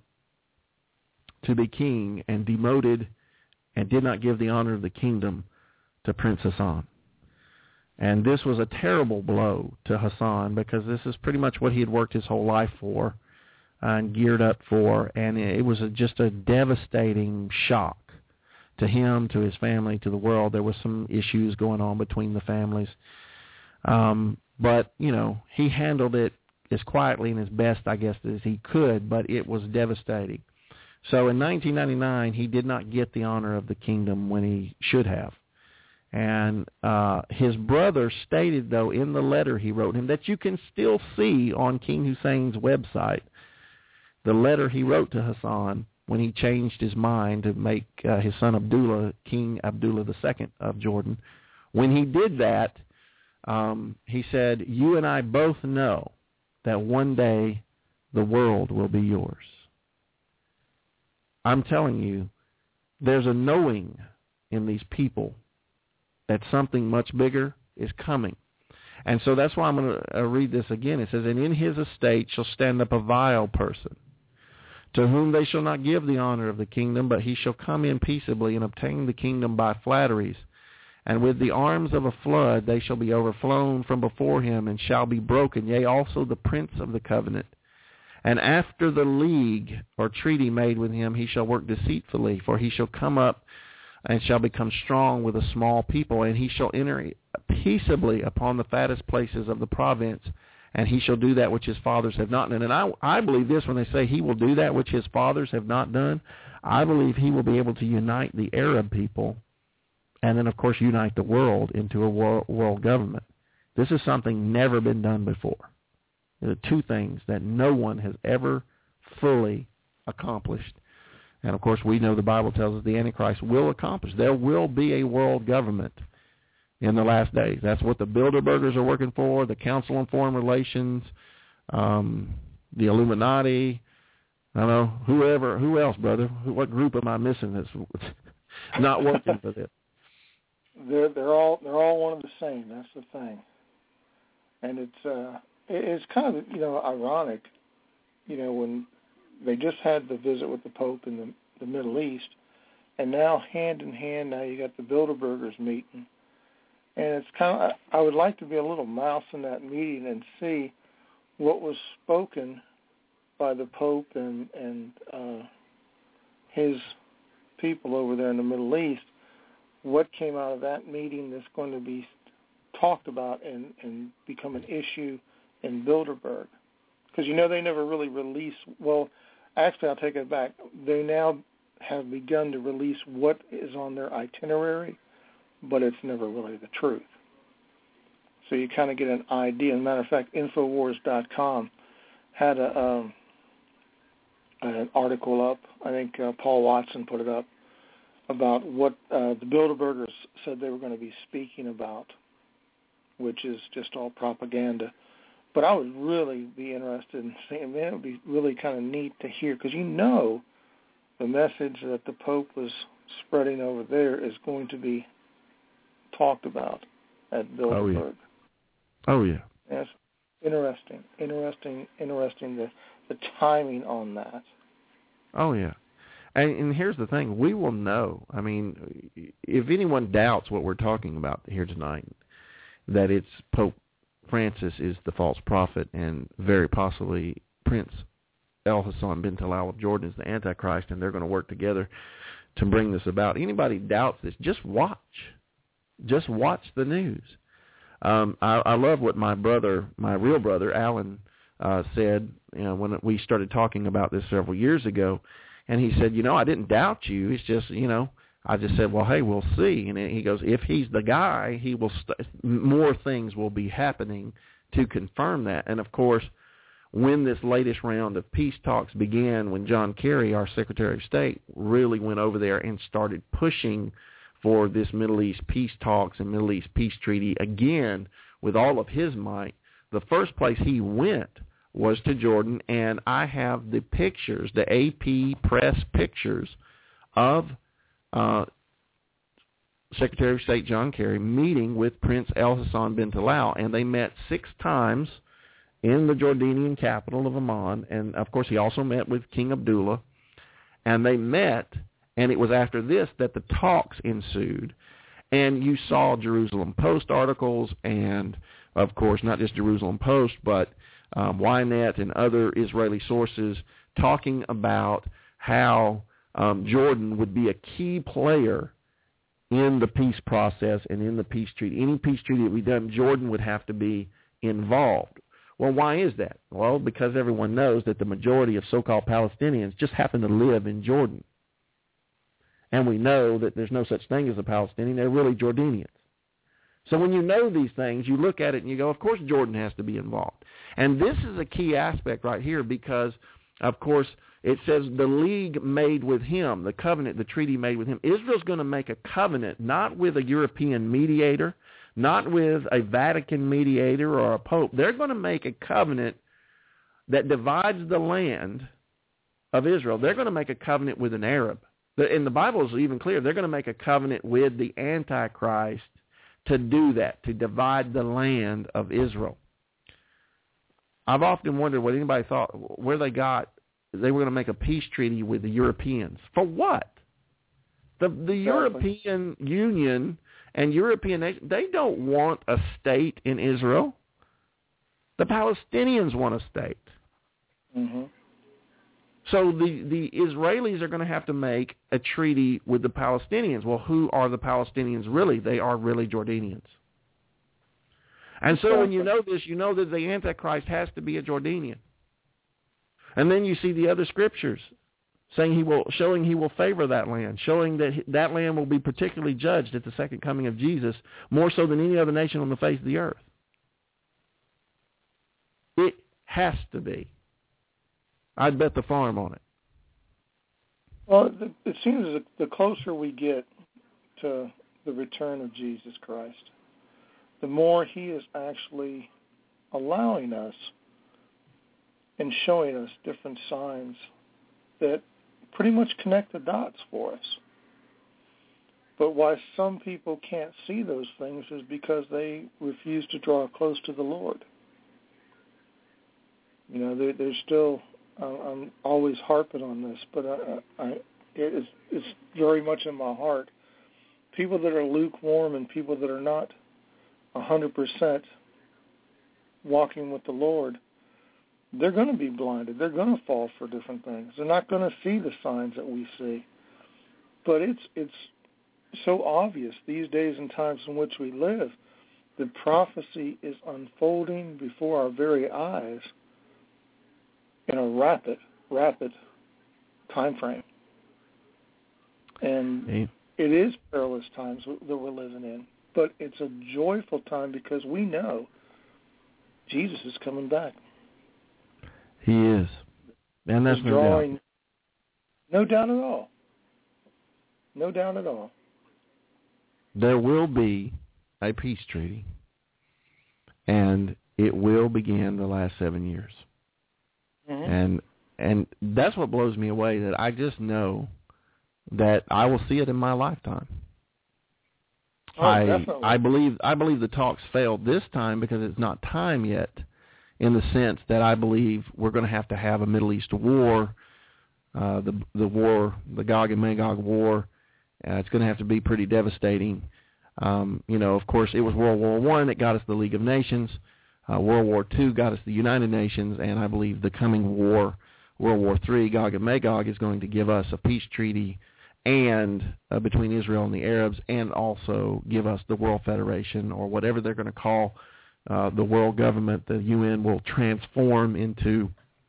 to be king, and demoted and did not give the honor of the kingdom to Prince Hassan. And this was a terrible blow to Hassan, because this is pretty much what he had worked his whole life for and geared up for, and it was a, just a devastating shock to him, to his family, to the world. There were some issues going on between the families. Um, but, you know, he handled it as quietly and as best, I guess, as he could, but it was devastating. So in nineteen ninety-nine, he did not get the honor of the kingdom when he should have. And uh, his brother stated, though, in the letter he wrote him, that you can still see on King Hussein's website, the letter he wrote to Hassan when he changed his mind to make uh, his son Abdullah King Abdullah the Second of Jordan. When he did that, um, he said, "You and I both know that one day the world will be yours." I'm telling you, there's a knowing in these people that something much bigger is coming. And so that's why I'm going to uh, read this again. It says, "And in his estate shall stand up a vile person, to whom they shall not give the honor of the kingdom, but he shall come in peaceably and obtain the kingdom by flatteries. And with the arms of a flood they shall be overflown from before him, and shall be broken, yea, also the prince of the covenant. And after the league or treaty made with him, he shall work deceitfully, for he shall come up and shall become strong with a small people, and he shall enter peaceably upon the fattest places of the province, and he shall do that which his fathers have not done." And I, I believe this when they say he will do that which his fathers have not done. I believe he will be able to unite the Arab people, and then, of course, unite the world into a world, world government. This is something never been done before. There are two things that no one has ever fully accomplished. And, of course, we know the Bible tells us the Antichrist will accomplish. There will be a world government in the last days. That's what the Bilderbergers are working for, the Council on Foreign Relations, um, the Illuminati. I don't know, whoever, who else, brother? What group am I missing that's not working for this? They're they're all they're all one and the same. That's the thing, and it's uh, it's kind of, you know, ironic, you know, when they just had the visit with the Pope in the the Middle East, and now hand in hand, now you got the Bilderbergers meeting, and it's kind of, I would like to be a little mouse in that meeting and see what was spoken by the Pope and and uh, his people over there in the Middle East. What came out of that meeting that's going to be talked about and, and become an issue in Bilderberg? Because, you know, they never really release, well, actually, I'll take it back. They now have begun to release what is on their itinerary, but it's never really the truth. So you kind of get an idea. As a matter of fact, Infowars dot com had a, um, an article up. I think uh, Paul Watson put it up about what uh, the Bilderbergers said they were going to be speaking about, which is just all propaganda. But I would really be interested in seeing, man, it would be really kind of neat to hear, because you know the message that the Pope was spreading over there is going to be talked about at Bilderberg. Oh, yeah. Oh, yeah. Yes. Interesting, interesting, interesting, the, the timing on that. Oh, yeah. And, and here's the thing. We will know. I mean, if anyone doubts what we're talking about here tonight, that it's Pope Francis is the false prophet and very possibly Prince El Hassan bin Talal of Jordan is the Antichrist, and they're going to work together to bring this about. Anybody doubts this, just watch. Just watch the news. Um, I, I love what my brother, my real brother, Alan, uh, said you know, when we started talking about this several years ago. And he said, you know, I didn't doubt you. It's just, you know, I just said, well, hey, we'll see. And he goes, if he's the guy, he will st- more things will be happening to confirm that. And, of course, when this latest round of peace talks began, when John Kerry, our Secretary of State, really went over there and started pushing for this Middle East peace talks and Middle East peace treaty again with all of his might, the first place he went was to Jordan, and I have the pictures, the A P press pictures of uh, Secretary of State John Kerry meeting with Prince El Hassan bin Talal, and they met six times in the Jordanian capital of Amman, and of course he also met with King Abdullah, and they met, and it was after this that the talks ensued, and you saw Jerusalem Post articles, and of course not just Jerusalem Post, but um, Ynet and other Israeli sources talking about how um, Jordan would be a key player in the peace process and in the peace treaty. Any peace treaty that we done, Jordan would have to be involved. Well, why is that? Well, because everyone knows that the majority of so-called Palestinians just happen to live in Jordan. And we know that there's no such thing as a Palestinian. They're really Jordanians. So when you know these things, you look at it and you go, of course Jordan has to be involved. And this is a key aspect right here because, of course, it says the league made with him, the covenant, the treaty made with him. Israel's going to make a covenant not with a European mediator, not with a Vatican mediator or a pope. They're going to make a covenant that divides the land of Israel. They're going to make a covenant with an Arab. And the Bible is even clear. They're going to make a covenant with the Antichrist to do that, to divide the land of Israel. I've often wondered what anybody thought, where they got, they were going to make a peace treaty with the Europeans. For what? The the European Union and European nations, they don't want a state in Israel. The Palestinians want a state. Mm-hmm. So the, the Israelis are going to have to make a treaty with the Palestinians. Well, who are the Palestinians really? They are really Jordanians. And so when you know this, you know that the Antichrist has to be a Jordanian. And then you see the other scriptures saying he will, showing he will favor that land, showing that that land will be particularly judged at the second coming of Jesus, more so than any other nation on the face of the earth. It has to be. I'd bet the farm on it. Well, it seems that the closer we get to the return of Jesus Christ, the more he is actually allowing us and showing us different signs that pretty much connect the dots for us. But why some people can't see those things is because they refuse to draw close to the Lord. You know, they're, they're still... I'm always harping on this, but I, I, it is, it's very much in my heart. People that are lukewarm and people that are not one hundred percent walking with the Lord, they're going to be blinded. They're going to fall for different things. They're not going to see the signs that we see. But it's it's so obvious these days and times in which we live. The prophecy is unfolding before our very eyes in a rapid, rapid time frame. And hey. It is perilous times that we're living in, but it's a joyful time because we know Jesus is coming back. He is. And that's He's drawing, No doubt at all. No doubt at all. There will be a peace treaty, and it will begin the last seven years. Mm-hmm. And and that's what blows me away, that I just know that I will see it in my lifetime. Oh, I definitely. I believe I believe the talks failed this time because it's not time yet, in the sense that I believe we're going to have to have a Middle East war, uh, the the war, the Gog and Magog war. Uh, it's going to have to be pretty devastating. Um, you know, of course, it was World War One that got us the League of Nations. Uh, World War Two got us the United Nations, and I believe the coming war, World War Three, Gog and Magog, is going to give us a peace treaty and uh, between Israel and the Arabs, and also give us the World Federation, or whatever they're going to call uh, the world government. The U N will transform into,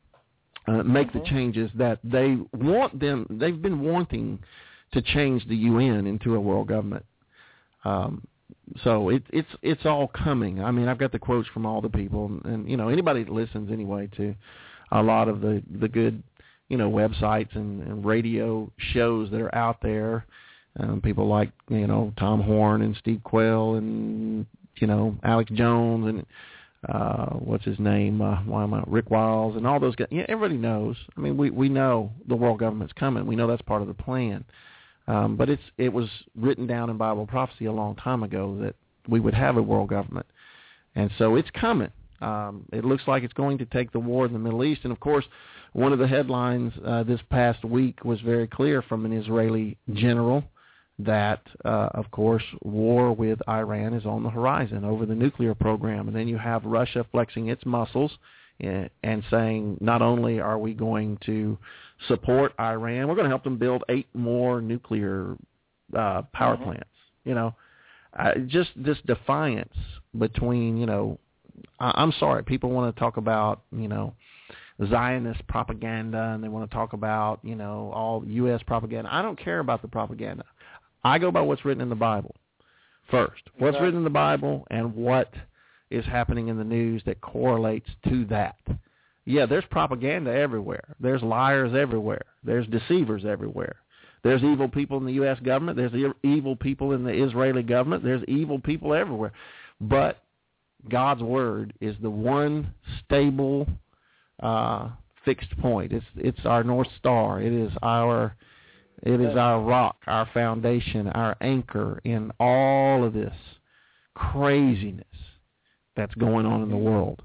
uh, make mm-hmm. the changes that they want them, they've been wanting to change the U N into a world government. Um, so it, it's it's all coming. I mean, I've got the quotes from all the people, and, and you know, anybody that listens anyway to a lot of the, the good, you know, websites and, and radio shows that are out there. Um, people like, you know, Tom Horn and Steve Quayle and, you know, Alex Jones and uh, what's his name, uh, why am I, Rick Wiles and all those guys. Yeah, everybody knows. I mean, we, we know the world government's coming. We know that's part of the plan. Um, but it's it was written down in Bible prophecy a long time ago that we would have a world government. And so it's coming. Um, it looks like it's going to take the war in the Middle East. And, of course, one of the headlines uh, this past week was very clear from an Israeli general that, uh, of course, war with Iran is on the horizon over the nuclear program. And then you have Russia flexing its muscles and, and saying, not only are we going to support Iran, we're going to help them build eight more nuclear uh, power mm-hmm. plants. You know, uh, just this defiance between, you know, I, I'm sorry, people want to talk about, you know, Zionist propaganda, and they want to talk about, you know, all U S propaganda. I don't care about the propaganda. I go by what's written in the Bible first. What's right. written in the Bible and what is happening in the news that correlates to that. Yeah, there's propaganda everywhere. There's liars everywhere. There's deceivers everywhere. There's evil people in the U S government. There's evil people in the Israeli government. There's evil people everywhere. But God's word is the one stable, uh, fixed point. It's it's our North Star. It is our it is our rock, our foundation, our anchor in all of this craziness that's going on in the world.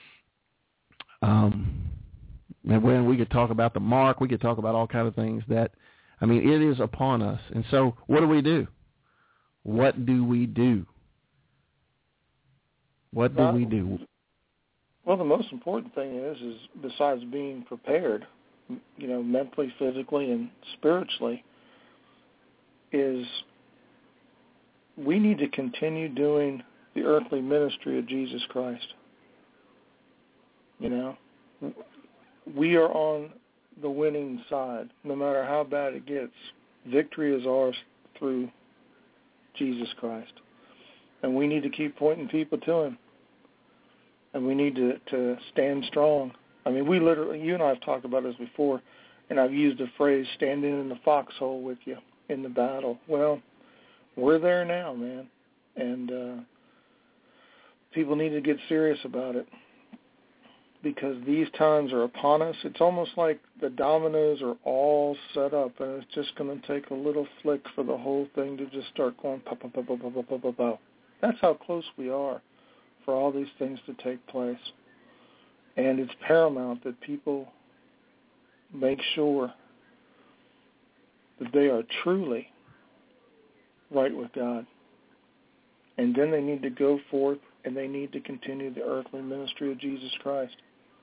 Um, and when we could talk about the mark, we could talk about all kinds of things that, I mean, it is upon us. And so what do we do? What do we do? What do we do? Well, the most important thing is, is besides being prepared, you know, mentally, physically, and spiritually, is we need to continue doing the earthly ministry of Jesus Christ. You know, we are on the winning side, no matter how bad it gets. Victory is ours through Jesus Christ. And we need to keep pointing people to him. And we need to, to stand strong. I mean, we literally, you and I have talked about this before, and I've used the phrase, standing in the foxhole with you in the battle. Well, we're there now, man. And uh, people need to get serious about it, because these times are upon us. It's almost like the dominoes are all set up, and it's just going to take a little flick for the whole thing to just start going pop, pop, pop, pop, pop, pop, pop, pop. That's how close we are for all these things to take place. And it's paramount that people make sure that they are truly right with God. And then they need to go forth and they need to continue the earthly ministry of Jesus Christ.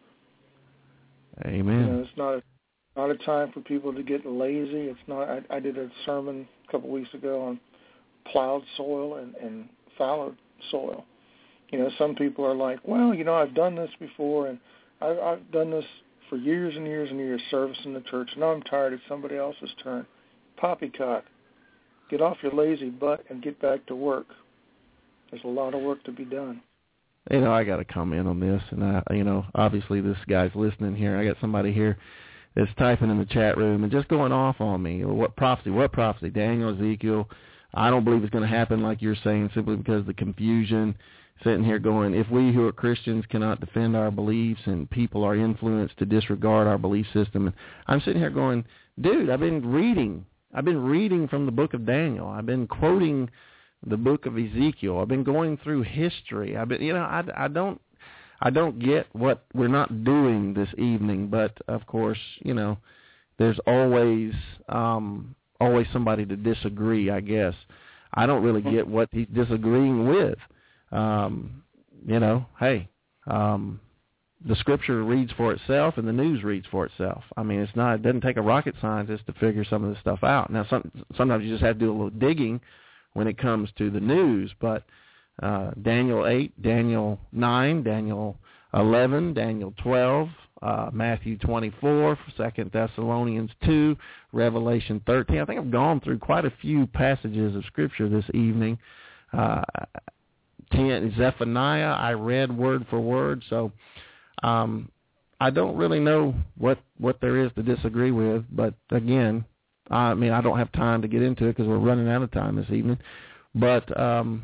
Amen. You know, it's not a, not a time for people to get lazy. It's not. I, I did a sermon a couple weeks ago on plowed soil and, and fallow soil. You know, some people are like, well, you know, I've done this before, and I've, I've done this for years and years and years, service in the church. Now I'm tired. It's somebody else's turn. Poppycock. Get off your lazy butt and get back to work. There's a lot of work to be done. You know, I got to comment on this, and I, you know, obviously this guy's listening here. I got somebody here that's typing in the chat room and just going off on me. What prophecy? What prophecy? Daniel, Ezekiel. I don't believe it's going to happen like you're saying simply because of the confusion. Sitting here going, if we who are Christians cannot defend our beliefs and people are influenced to disregard our belief system. And I'm sitting here going, dude, I've been reading. I've been reading from the book of Daniel. I've been quoting the book of Ezekiel. I've been going through history. I've been, you know, I, I don't, I don't get what we're not doing this evening. But of course, you know, there's always, um, always somebody to disagree. I guess I don't really get what he's disagreeing with. Um, you know, hey, um, the scripture reads for itself and the news reads for itself. I mean, it's not, it doesn't take a rocket scientist to figure some of this stuff out. Now, some, sometimes you just have to do a little digging when it comes to the news, but uh, Daniel eight, Daniel nine, Daniel eleven, Daniel twelve, uh, Matthew twenty-four, Second Thessalonians two, Revelation thirteen. I think I've gone through quite a few passages of scripture this evening. Uh, ten, Zephaniah, I read word for word, so um, I don't really know what, what there is to disagree with, but again, I mean, I don't have time to get into it because we're running out of time this evening, but um,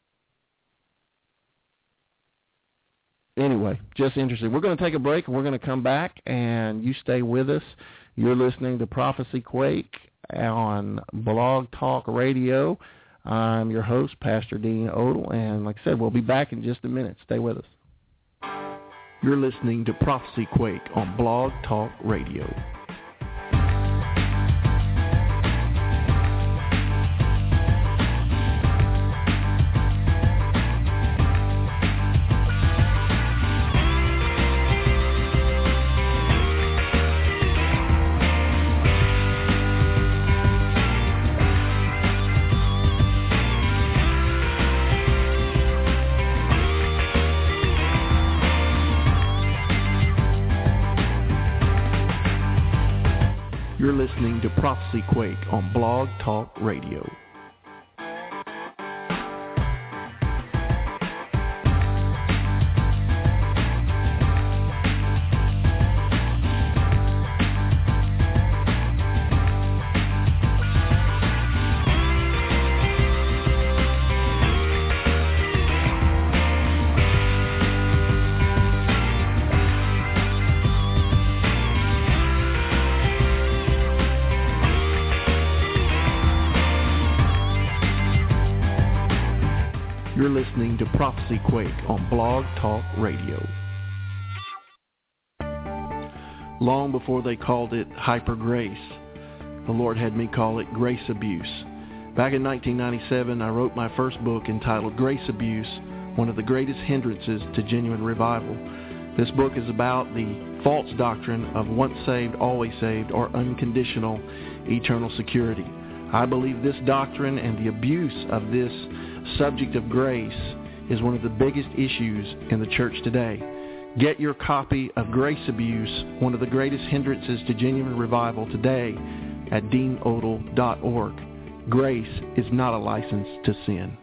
anyway, just interesting. We're going to take a break, and we're going to come back, and you stay with us. You're listening to Prophecy Quake on Blog Talk Radio. I'm your host, Pastor Dean Odle, and like I said, we'll be back in just a minute. Stay with us. You're listening to Prophecy Quake on Blog Talk Radio. You're listening to Prophecy Quake on Blog Talk Radio. You're listening to Prophecy Quake on Blog Talk Radio. Long before they called it hyper grace, the Lord had me call it grace abuse. Back in nineteen ninety-seven, I wrote my first book entitled Grace Abuse, One of the Greatest Hindrances to Genuine Revival. This book is about the false doctrine of once saved, always saved, or unconditional eternal security. I believe this doctrine and the abuse of this subject of grace is one of the biggest issues in the church today. Get your copy of Grace Abuse, One of the Greatest Hindrances to Genuine Revival today at dean odle dot org. Grace is not a license to sin.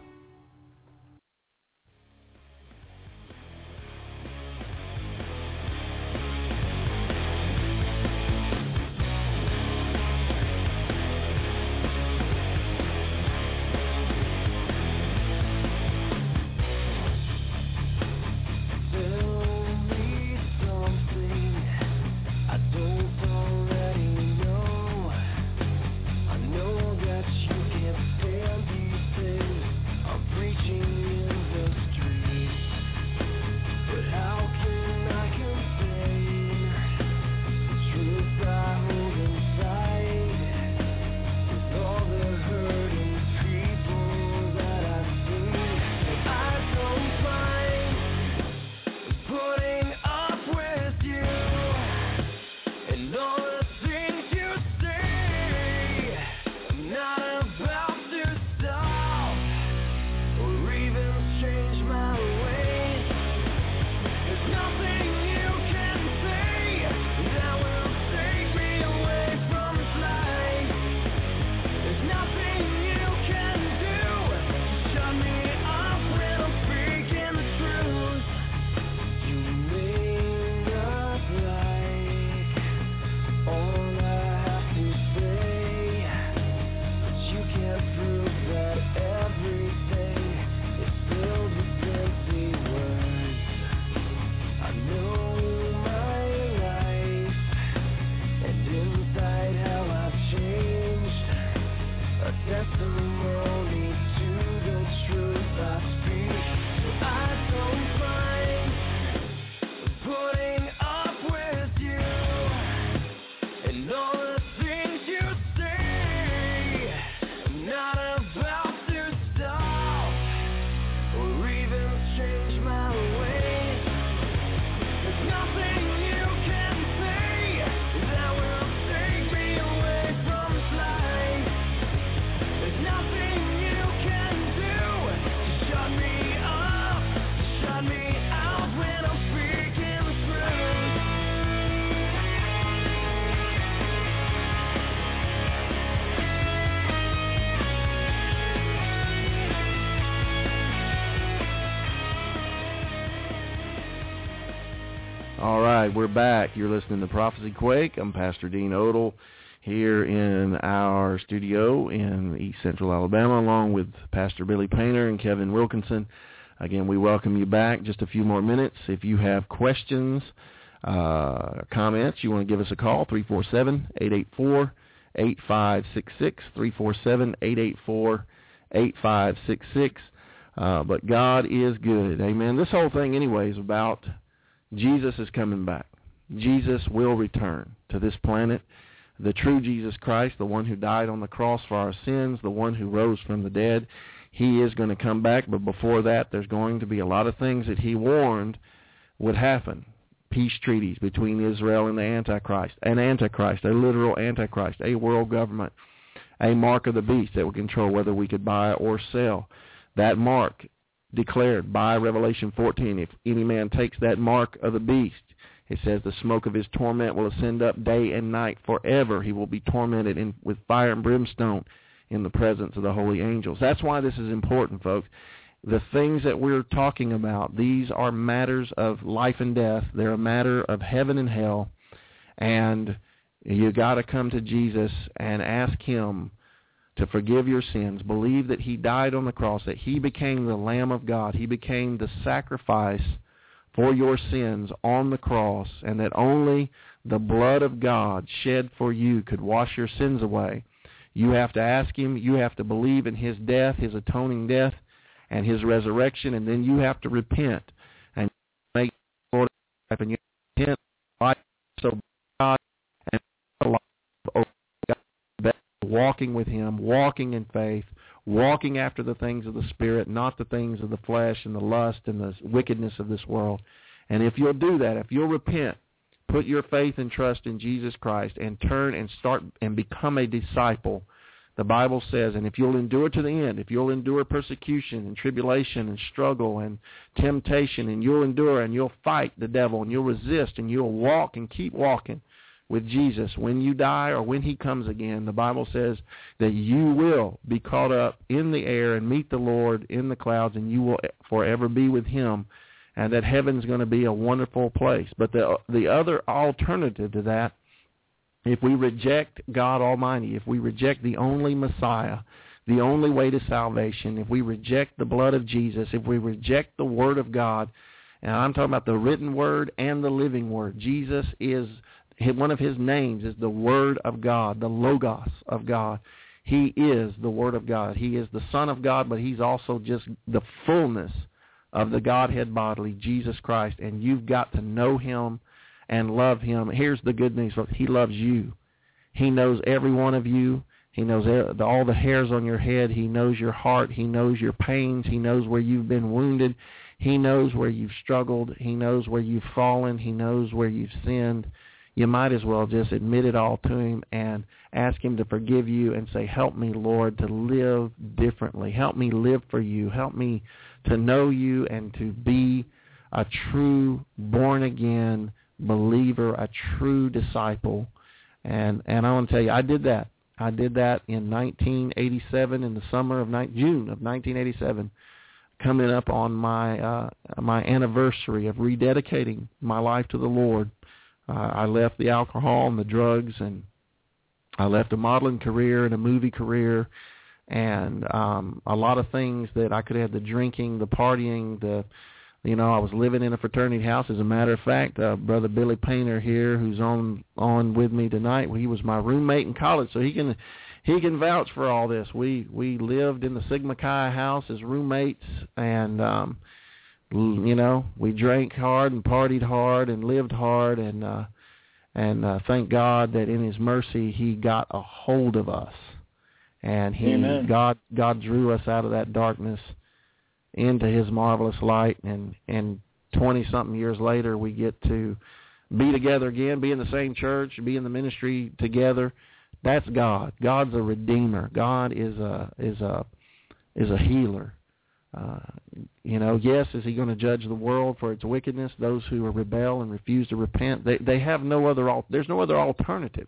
All right, we're back. You're listening to Prophecy Quake. I'm Pastor Dean Odle here in our studio in East Central Alabama, along with Pastor Billy Painter and Kevin Wilkinson. Again, we welcome you back. Just a few more minutes. If you have questions, uh, comments, you want to give us a call, three four seven, eight eight four, eight five six six, three four seven, eight eight four, eight five six six. Uh, but God is good. Amen. This whole thing, anyway, is about Jesus is coming back. Jesus will return to this planet. The true Jesus Christ, the one who died on the cross for our sins, the one who rose from the dead, he is going to come back. But before that, there's going to be a lot of things that he warned would happen. Peace treaties between Israel and the Antichrist, an Antichrist, a literal Antichrist, a world government, a mark of the beast that would control whether we could buy or sell. That mark declared by Revelation fourteen, if any man takes that mark of the beast, it says the smoke of his torment will ascend up day and night forever. He will be tormented in, with fire and brimstone in the presence of the holy angels. That's why this is important, folks. The things that we're talking about, these are matters of life and death. They're a matter of heaven and hell. And you got to come to Jesus and ask him to forgive your sins. Believe that he died on the cross, that he became the Lamb of God. He became the sacrifice for your sins on the cross, and that only the blood of God shed for you could wash your sins away. You have to ask him. You have to believe in his death, his atoning death, and his resurrection, and then you have to repent and make Lord and you repent life so God and life God, walking with him, walking in faith, walking after the things of the Spirit, not the things of the flesh and the lust and the wickedness of this world. And if you'll do that, if you'll repent, put your faith and trust in Jesus Christ and turn and start and become a disciple, the Bible says, and if you'll endure to the end, if you'll endure persecution and tribulation and struggle and temptation, and you'll endure and you'll fight the devil and you'll resist and you'll walk and keep walking with Jesus, when you die or when he comes again, the Bible says that you will be caught up in the air and meet the Lord in the clouds, and you will forever be with him, and that heaven's going to be a wonderful place. But the the other alternative to that, if we reject God Almighty, if we reject the only Messiah, the only way to salvation, if we reject the blood of Jesus, if we reject the Word of God, and I'm talking about the written Word and the living Word, Jesus is, one of his names is the Word of God, the Logos of God. He is the Word of God. He is the Son of God, but he's also just the fullness of the Godhead bodily, Jesus Christ, and you've got to know him and love him. Here's the good news, folks. He loves you. He knows every one of you. He knows all the hairs on your head. He knows your heart. He knows your pains. He knows where you've been wounded. He knows where you've struggled. He knows where you've fallen. He knows where you've sinned. You might as well just admit it all to him and ask him to forgive you and say, help me, Lord, to live differently. Help me live for you. Help me to know you and to be a true born-again believer, a true disciple. And and I want to tell you, I did that. I did that in nineteen eighty-seven, in the summer of ni- June of nineteen eighty-seven, coming up on my uh, my anniversary of rededicating my life to the Lord. Uh, I left the alcohol and the drugs, and I left a modeling career and a movie career, and um, a lot of things that I could have, the drinking, the partying, the You know, I was living in a fraternity house. As a matter of fact, uh, Brother Billy Painter here, who's on on with me tonight, well, he was my roommate in college, so he can he can vouch for all this. We we lived in the Sigma Chi house as roommates, and um, you know, we drank hard and partied hard and lived hard, and uh, and uh, thank God that in His mercy He got a hold of us, and He Amen. God God drew us out of that darkness into His marvelous light, and and twenty something years later we get to be together again, be in the same church, be in the ministry together. That's God. God's a redeemer. God is a is a is a healer. Uh, you know, yes, is He going to judge the world for its wickedness? Those who rebel and refuse to repent, they they have no other. There's no other alternative.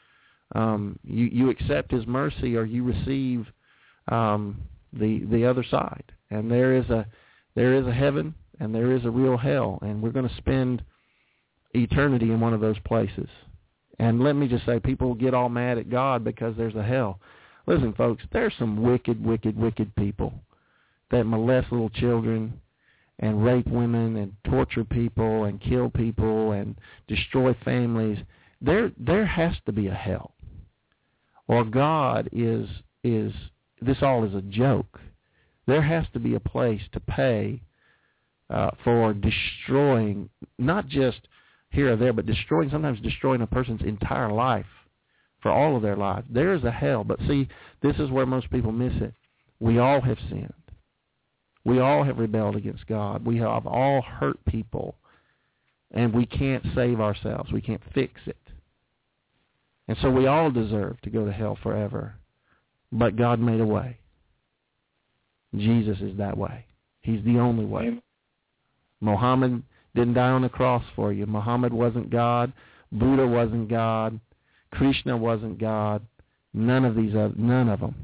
Um, you you accept His mercy, or you receive um, the the other side. And there is a there is a heaven, and there is a real hell, and we're going to spend eternity in one of those places. And let me just say, people get all mad at God because there's a hell. Listen, folks, there's some wicked, wicked, wicked people that molest little children and rape women and torture people and kill people and destroy families. There there has to be a hell. Or God is, is this all is a joke. There has to be a place to pay uh, for destroying, not just here or there, but destroying, sometimes destroying a person's entire life for all of their lives. There is a hell. But see, this is where most people miss it. We all have sinned. We all have rebelled against God. We have all hurt people, and we can't save ourselves. We can't fix it. And so we all deserve to go to hell forever. But God made a way. Jesus is that way. He's the only way. Amen. Muhammad didn't die on the cross for you. Muhammad wasn't God. Buddha wasn't God. Krishna wasn't God. None of these, other, none of them.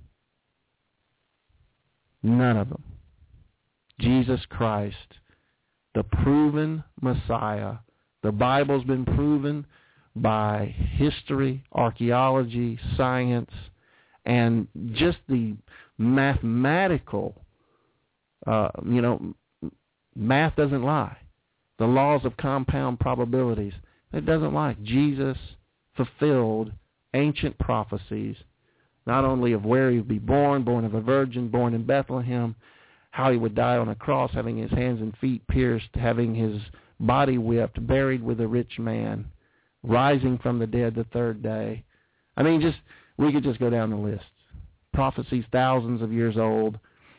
None of them. Jesus Christ, the proven Messiah. The Bible's been proven by history, archaeology, science, and just the mathematical, uh, you know, math doesn't lie. The laws of compound probabilities, it doesn't lie. Jesus fulfilled ancient prophecies, not only of where he would be born, born of a virgin, born in Bethlehem, how he would die on a cross, having his hands and feet pierced, having his body whipped, buried with a rich man, rising from the dead the third day. I mean, just we could just go down the list. Prophecies thousands of years old,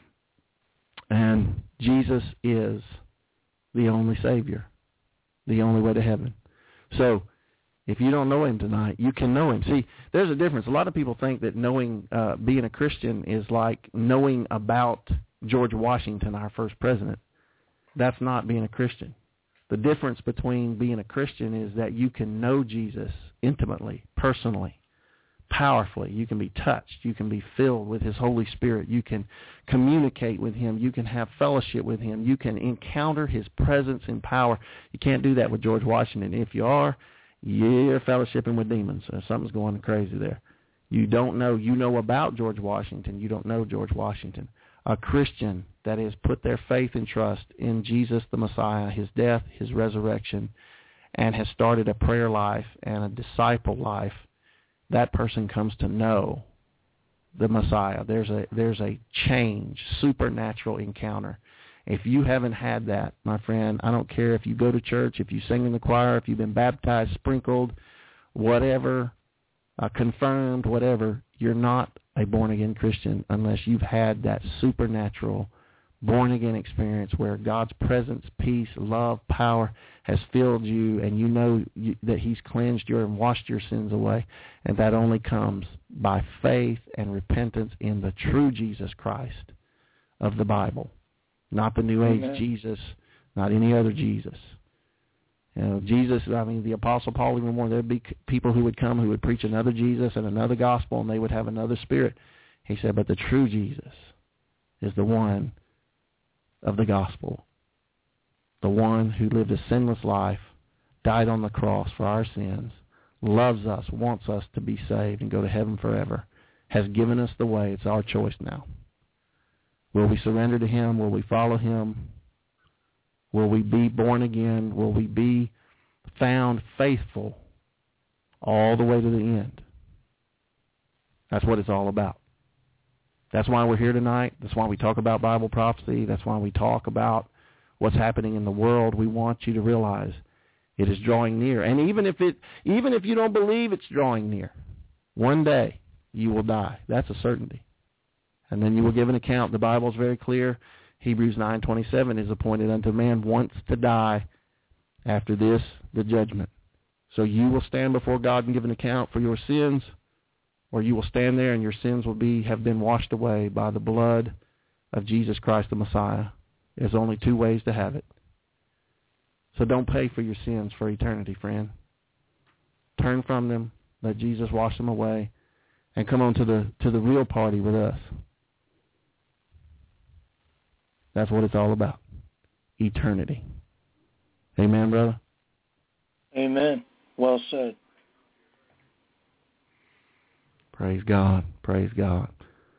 and Jesus is the only Savior, the only way to heaven. So if you don't know him tonight, you can know him. See, there's a difference. A lot of people think that knowing, uh, being a Christian is like knowing about George Washington, our first president. That's not being a Christian. The difference between being a Christian is that you can know Jesus intimately, personally, powerfully. You can be touched. You can be filled with his Holy Spirit. You can communicate with him. You can have fellowship with him. You can encounter his presence and power. You can't do that with George Washington. If you are, you're fellowshipping with demons. Something's going crazy there. You don't know. You know about George Washington. You don't know George Washington. A Christian that has put their faith and trust in Jesus the Messiah, his death, his resurrection, and has started a prayer life and a disciple life, that person comes to know the Messiah. There's a there's a change, supernatural encounter. If you haven't had that, my friend, I don't care if you go to church, if you sing in the choir, if you've been baptized, sprinkled, whatever, uh, confirmed, whatever, you're not a born-again Christian unless you've had that supernatural born-again experience where God's presence, peace, love, power has filled you, and you know you, that he's cleansed you and washed your sins away. And that only comes by faith and repentance in the true Jesus Christ of the Bible, not the New Age Amen. Jesus, not any other Jesus. You know, Jesus, I mean, the Apostle Paul even warned there would be people who would come who would preach another Jesus and another gospel, and they would have another spirit. He said, but the true Jesus is the one of the gospel, the one who lived a sinless life, died on the cross for our sins, loves us, wants us to be saved and go to heaven forever, has given us the way. It's our choice now. Will we surrender to him? Will we follow him? Will we be born again? Will we be found faithful all the way to the end? That's what it's all about. That's why we're here tonight. That's why we talk about Bible prophecy. That's why we talk about what's happening in the world. We want you to realize it is drawing near. And even if it, even if you don't believe it's drawing near, one day you will die. That's a certainty. And then you will give an account. The Bible is very clear. Hebrews nine twenty-seven is appointed unto man once to die, after this the judgment. So you will stand before God and give an account for your sins, or you will stand there and your sins will be have been washed away by the blood of Jesus Christ the Messiah. There's only two ways to have it. So don't pay for your sins for eternity, friend. Turn from them, let Jesus wash them away, and come on to the to the real party with us. That's what it's all about. Eternity. Amen, brother? Amen. Well said. Praise God. Praise God.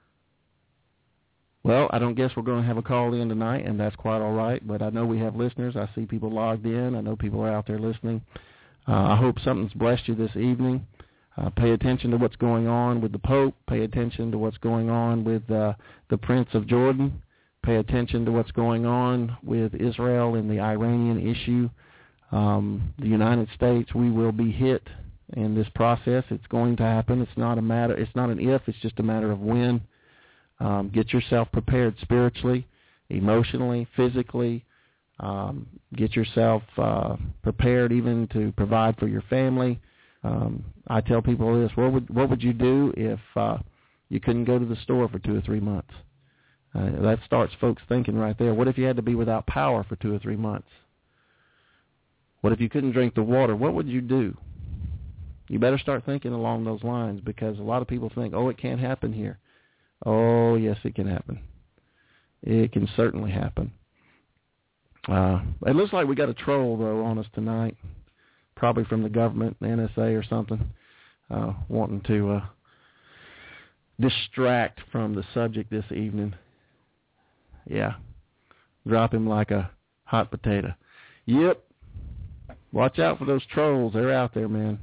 Well, I don't guess we're going to have a call in tonight, and that's quite all right, but I know we have listeners. I see people logged in. I know people are out there listening. Uh, I hope something's blessed you this evening. Uh, pay attention to what's going on with the Pope. Pay attention to what's going on with uh, the Prince of Jordan. Pay attention to what's going on with Israel and the Iranian issue. Um, the United States, we will be hit in this process. It's going to happen. It's not a matter. It's not an if. It's just a matter of when. Um, get yourself prepared spiritually, emotionally, physically. Um, get yourself uh, prepared even to provide for your family. Um, I tell people this: what would what would you do if uh, you couldn't go to the store for two or three months? Uh, that starts folks thinking right there. What if you had to be without power for two or three months? What if you couldn't drink the water? What would you do? You better start thinking along those lines, because a lot of people think, oh, it can't happen here. Oh, yes, it can happen. It can certainly happen. Uh, it looks like we got a troll, though, on us tonight, probably from the government, the N S A or something, uh, wanting to uh, distract from the subject this evening. Yeah, drop him like a hot potato. Yep. Watch out for those trolls. They're out there, man.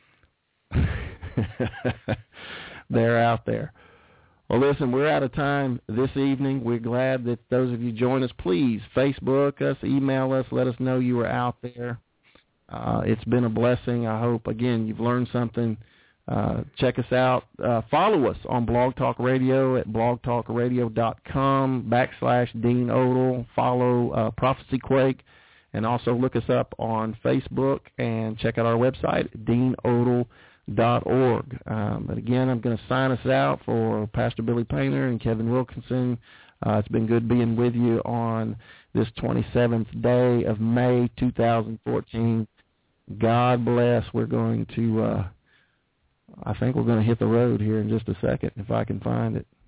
They're out there. Well, listen, we're out of time this evening. We're glad that those of you join us. Please Facebook us, email us, let us know you were out there. Uh, it's been a blessing. I hope, again, you've learned something. Uh, check us out. Uh, follow us on Blog Talk Radio at blogtalkradio.com backslash Dean Odle. Follow uh, Prophecy Quake. And also look us up on Facebook and check out our website, dean odle dot org. Um, but again, I'm going to sign us out for Pastor Billy Painter and Kevin Wilkinson. Uh, it's been good being with you on this twenty-seventh day of May two thousand fourteen. God bless. We're going to, uh, I think we're going to hit the road here in just a second if I can find it.